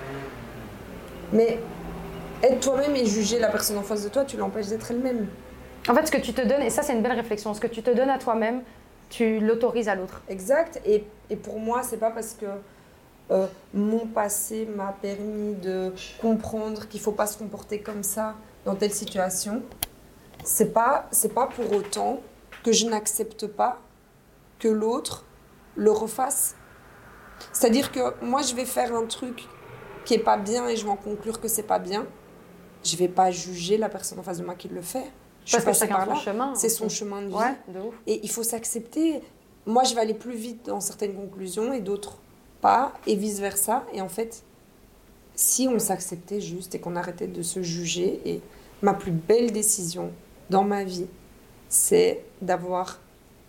Mais être toi-même et juger la personne en face de toi, tu l'empêches d'être elle-même. En fait, ce que tu te donnes, et ça c'est une belle réflexion, ce que tu te donnes à toi-même, tu l'autorises à l'autre. Exact. Et, et pour moi, c'est pas parce que euh, mon passé m'a permis de comprendre qu'il faut pas se comporter comme ça dans telle situation. C'est pas, c'est pas pour autant que je n'accepte pas que l'autre le refasse. C'est-à-dire que moi, je vais faire un truc qui est pas bien et je vais en conclure que c'est pas bien. Je vais pas juger la personne en face de moi qui le fait. Je Parce suis que passée par chacun là. son chemin. C'est aussi. son chemin de vie. Ouais, de ouf. Et il faut s'accepter. Moi, je vais aller plus vite dans certaines conclusions et d'autres pas, et vice-versa. Et en fait, si on s'acceptait juste et qu'on arrêtait de se juger, et ma plus belle décision dans ma vie, c'est d'avoir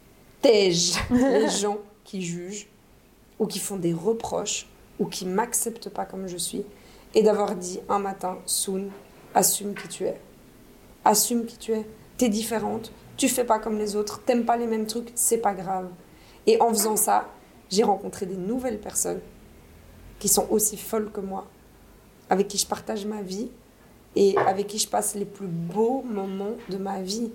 tège les gens qui jugent ou qui font des reproches ou qui ne m'acceptent pas comme je suis, et d'avoir dit un matin, Soun, assume qui tu es. Assume qui tu es. T'es différente, tu fais pas comme les autres, t'aimes pas les mêmes trucs, c'est pas grave. Et en faisant ça, j'ai rencontré des nouvelles personnes qui sont aussi folles que moi, avec qui je partage ma vie et avec qui je passe les plus beaux moments de ma vie.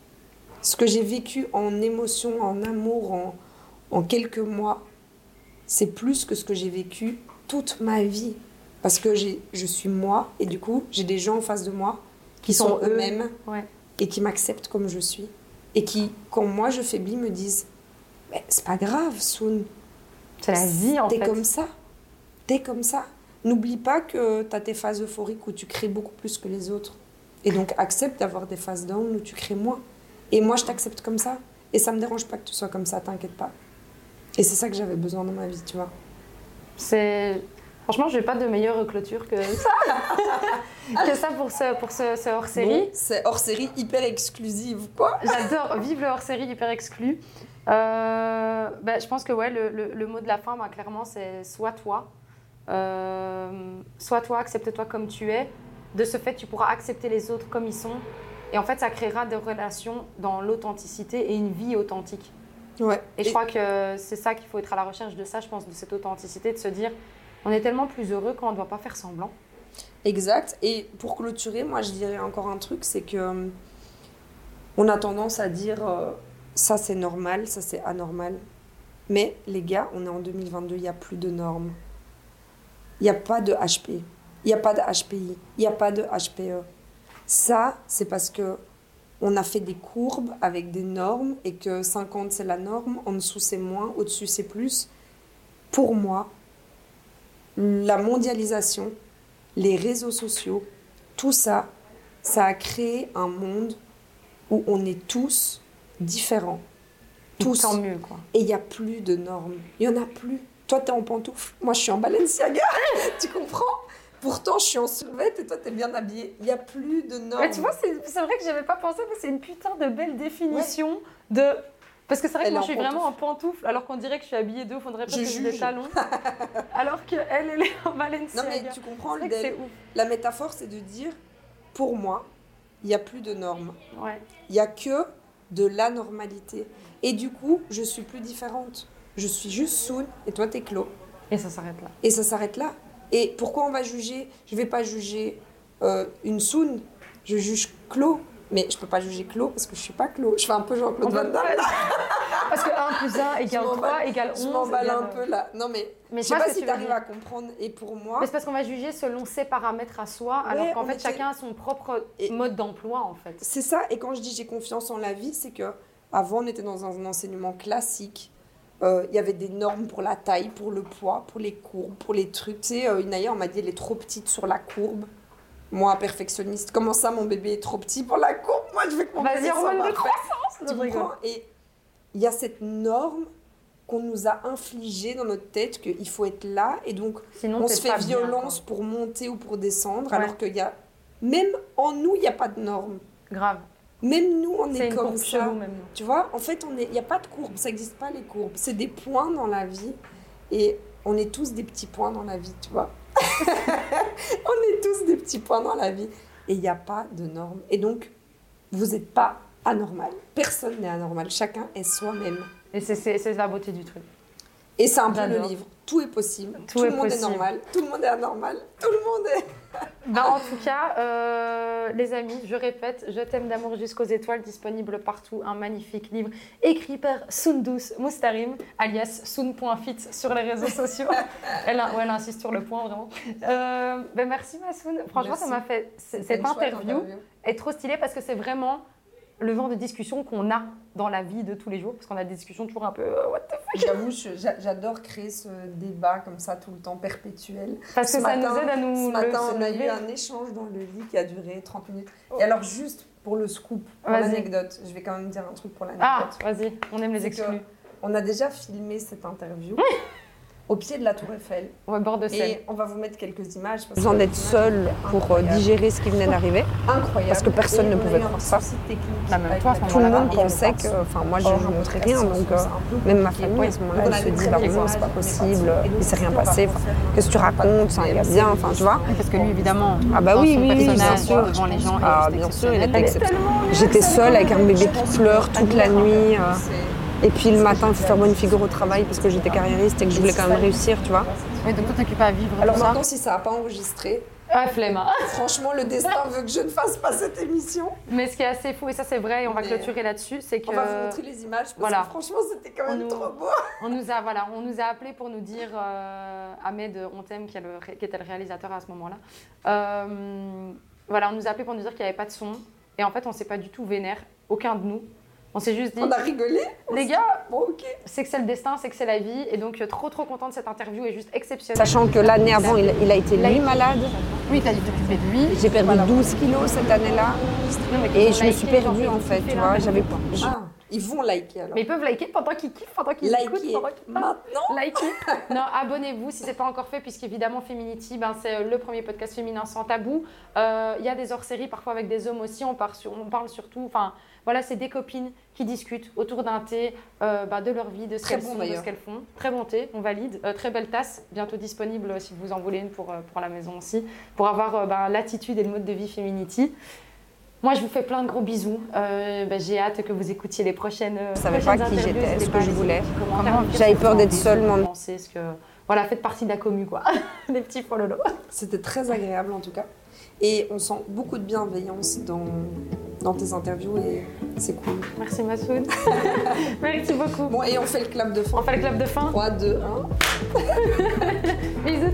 Ce que j'ai vécu en émotion, en amour, en, en quelques mois, c'est plus que ce que j'ai vécu toute ma vie. Parce que j'ai, je suis moi, et du coup, j'ai des gens en face de moi qui, qui sont, sont eux-mêmes, ouais. Et qui m'acceptent comme je suis. Et qui, quand moi je faiblis, me disent mais « c'est pas grave, Soun. C'est la vie, en T'es fait. T'es comme ça. T'es comme ça. N'oublie pas que t'as tes phases euphoriques où tu crées beaucoup plus que les autres. Et donc, accepte d'avoir des phases down où tu crées moins. Et moi, je t'accepte comme ça. Et ça me dérange pas que tu sois comme ça, t'inquiète pas. » Et c'est ça que j'avais besoin dans ma vie, tu vois. C'est... Franchement, je n'ai pas de meilleure clôture que ça, que ça pour ce, pour ce, ce hors-série. Bon, c'est hors-série hyper exclusive, quoi. J'adore, vive le hors-série hyper exclu. Euh, bah, je pense que ouais, le, le, le mot de la fin, bah, clairement, c'est « sois toi euh, ». Sois toi, accepte-toi comme tu es. de ce fait, tu pourras accepter les autres comme ils sont. Et en fait, ça créera des relations dans l'authenticité et une vie authentique. Ouais. Et, et je crois que c'est ça qu'il faut être à la recherche de ça, je pense, de cette authenticité, de se dire, on est tellement plus heureux quand on ne doit pas faire semblant. Exact. Et pour clôturer, moi, je dirais encore un truc, c'est que euh, on a tendance à dire euh, ça c'est normal, ça c'est anormal. Mais les gars, on est en deux mille vingt-deux, il n'y a plus de normes. Il n'y a pas de H P, il n'y a pas de H P I, il n'y a pas de H P E. Ça, c'est parce que on a fait des courbes avec des normes et que cinquante c'est la norme, en dessous c'est moins, au-dessus c'est plus. Pour moi, la mondialisation, les réseaux sociaux, tout ça, ça a créé un monde où on est tous différents. Tous. Tant mieux, quoi. Et il n'y a plus de normes. Il n'y en a plus. Toi, tu es en pantoufles. Moi, je suis en Balenciaga. Tu comprends? Pourtant, je suis en survêt et toi, tu es bien habillée. Il n'y a plus de normes. Ouais, tu vois, c'est, c'est vrai que je n'avais pas pensé, mais c'est une putain de belle définition ouais. de... Parce que c'est vrai elle que moi, je suis pantoufles. vraiment en pantoufles, alors qu'on dirait que je suis habillée d'où, il faudrait pas je que j'ai des talons. Alors qu'elle, elle est en Balenciaga. Non, mais tu comprends, c'est le c'est ouf. La métaphore, c'est de dire, pour moi, il n'y a plus de normes. Ouais. Il n'y a que de la normalité. Et du coup, je suis plus différente. Je suis juste Soun et toi, t'es Clo. Et ça s'arrête là. Et ça s'arrête là. Et pourquoi on va juger? Je ne vais pas juger euh, une Soun, je juge Clo. Mais je ne peux pas juger Clo parce que je ne suis pas Clo. Je fais un peu Jean-Claude Van Damme. Parce que un plus un égale trois égale onze. Je m'emballe un peu là. Non, mais, mais je ne sais pas si tu arrives à comprendre. Et pour moi... Mais c'est parce qu'on va juger selon ses paramètres à soi, ouais, alors qu'en fait, était... chacun a son propre et mode d'emploi, en fait. C'est ça. Et quand je dis j'ai confiance en la vie, c'est que avant on était dans un enseignement classique. Il euh, y avait des normes pour la taille, pour le poids, pour les courbes, pour les trucs. Tu sais, euh, Inaya, on m'a dit elle est trop petite sur la courbe. Moi, perfectionniste, comment ça, mon bébé est trop petit pour la courbe? Moi, je veux que mon Vas-y, bébé soit hormone de parfait. croissance. Tu comprends? Et il y a cette norme qu'on nous a infligée dans notre tête qu'il faut être là. Et donc, sinon, on se fait violence bien, pour monter ou pour descendre. Ouais. Alors qu'il y a... Même en nous, il n'y a pas de norme. Grave. Même nous, on c'est est comme une ça. Chelou, même. Tu vois, en fait, il n'y a pas de courbe. Ça n'existe pas, les courbes. C'est des points dans la vie. Et on est tous des petits points dans la vie, tu vois. On est tous des petits points dans la vie. Et il n'y a pas de normes. Et donc, vous n'êtes pas anormal. Personne n'est anormal. Chacun est soi-même. Et c'est, c'est, c'est la beauté du truc. Et c'est un peu J'adore. le livre. Tout est possible. Tout, tout est le monde possible. est normal. Tout le monde est anormal. Tout le monde est... Ben, en tout cas, euh, les amis, je répète, Je t'aime d'amour jusqu'aux étoiles, disponible partout. Un magnifique livre écrit par Soundous Moustarim, alias soun point fit sur les réseaux sociaux. elle, ouais, elle insiste sur le point, vraiment. Euh, ben, merci, ma Soun. Franchement, merci. Ça m'a fait... C'était cette interview, interview est trop stylée parce que c'est vraiment le genre de discussion qu'on a dans la vie de tous les jours, parce qu'on a des discussions toujours un peu euh, what the fuck. J'avoue, je, j'adore créer ce débat comme ça tout le temps, perpétuel. Parce que ce ça matin, nous aide à nous Ce matin, le, on a lever. eu un échange dans le lit qui a duré trente minutes. Oh. Et alors, juste pour le scoop, pour vas-y. l'anecdote, je vais quand même dire un truc pour l'anecdote. Ah, vas-y, on aime les exclus. On a déjà filmé cette interview au pied de la Tour Eiffel. Au bord de Seine. Et on va vous mettre quelques images. Parce Vous en êtes seul pour digérer ce qui venait d'arriver. Incroyable. Parce que personne et ne pouvait croire ça. Bah, même toi, à ce Tout le moment-là, monde pensait que... Enfin, moi, je ne montrais rien. Donc, euh, même ma famille, à ce moment-là, elle se dit, bah non, c'est pas possible. Il s'est rien passé. Enfin, qu'est-ce que tu racontes? Enfin, il va bien. Enfin, tu vois. parce que lui, évidemment, Ah bah dans oui, son oui, oui, personnage, bien sûr. devant les gens, Ah, il est bien sûr, il exceptionnel. était exceptionnel. J'étais seule avec un bébé qui pleure toute la nuit. euh, Et puis le matin, il faut faire bonne figure au travail parce que j'étais carriériste et que je voulais quand même réussir, tu vois. Oui, donc toi, t'occupes à vivre Alors tout ça. maintenant, si ça n'a pas enregistré, Ah, flemme. hein. franchement, le destin veut que je ne fasse pas cette émission. Mais ce qui est assez fou, et ça c'est vrai, et on va Mais clôturer là-dessus, c'est que On va vous montrer les images parce voilà. que franchement, c'était quand même On nous- trop beau. on nous a voilà, on nous a appelé pour nous dire euh, Ahmed On t'aime qui, est le ré- qui était le réalisateur à ce moment-là. Euh, voilà, on nous a appelé pour nous dire qu'il n'y avait pas de son, et en fait, on s'est pas du tout vénère, aucun de nous. On s'est juste dit, On a rigolé. les gars, Bon, ok. c'est que c'est le destin, c'est que c'est la vie, et donc euh, trop trop contente de cette interview, est juste exceptionnelle. Sachant que l'année avant, il, il a été lui malade. Oui, t'as dû t'occuper de lui. J'ai perdu douze kilos cette année-là. Non, mais Et qu'ils je ont me liké, suis genre, perdue ils en ont fait, kiffé tu là, vois. mais J'avais je sais pas. Ah, ils vont liker alors. Mais ils peuvent liker pendant qu'ils kiffent, pendant qu'ils écoutent, Likez pendant qu'ils parlent. maintenant. Likez. Non, abonnez-vous si ce n'est pas encore fait, puisqu'évidemment, Feminity, ben, c'est le premier podcast féminin sans tabou. Il euh, y a des hors-séries, parfois avec des hommes aussi. On parle, sur, on parle surtout, enfin, Voilà, c'est des copines qui discutent autour d'un thé, euh, bah, de leur vie, de ce qu'elles bon, sont, de ce qu'elles font. Très bon thé, on valide. Euh, très belle tasse, bientôt disponible si vous en voulez une pour, euh, pour la maison aussi, pour avoir euh, bah, l'attitude et le mode de vie Feminity. Moi, je vous fais plein de gros bisous. Euh, bah, j'ai hâte que vous écoutiez les prochaines interviews. Je ne savais pas qui j'étais, ce que je voulais. J'avais peur d'être seule. Ce que... Voilà, faites partie de la commu, quoi. Les petits follolos. C'était très agréable, en tout cas. Et on sent beaucoup de bienveillance dans, dans tes interviews et c'est cool. Merci Massoud. Merci beaucoup. Bon, et on fait le clap de fin. On fait le clap de fin. trois, deux, un. Bisous.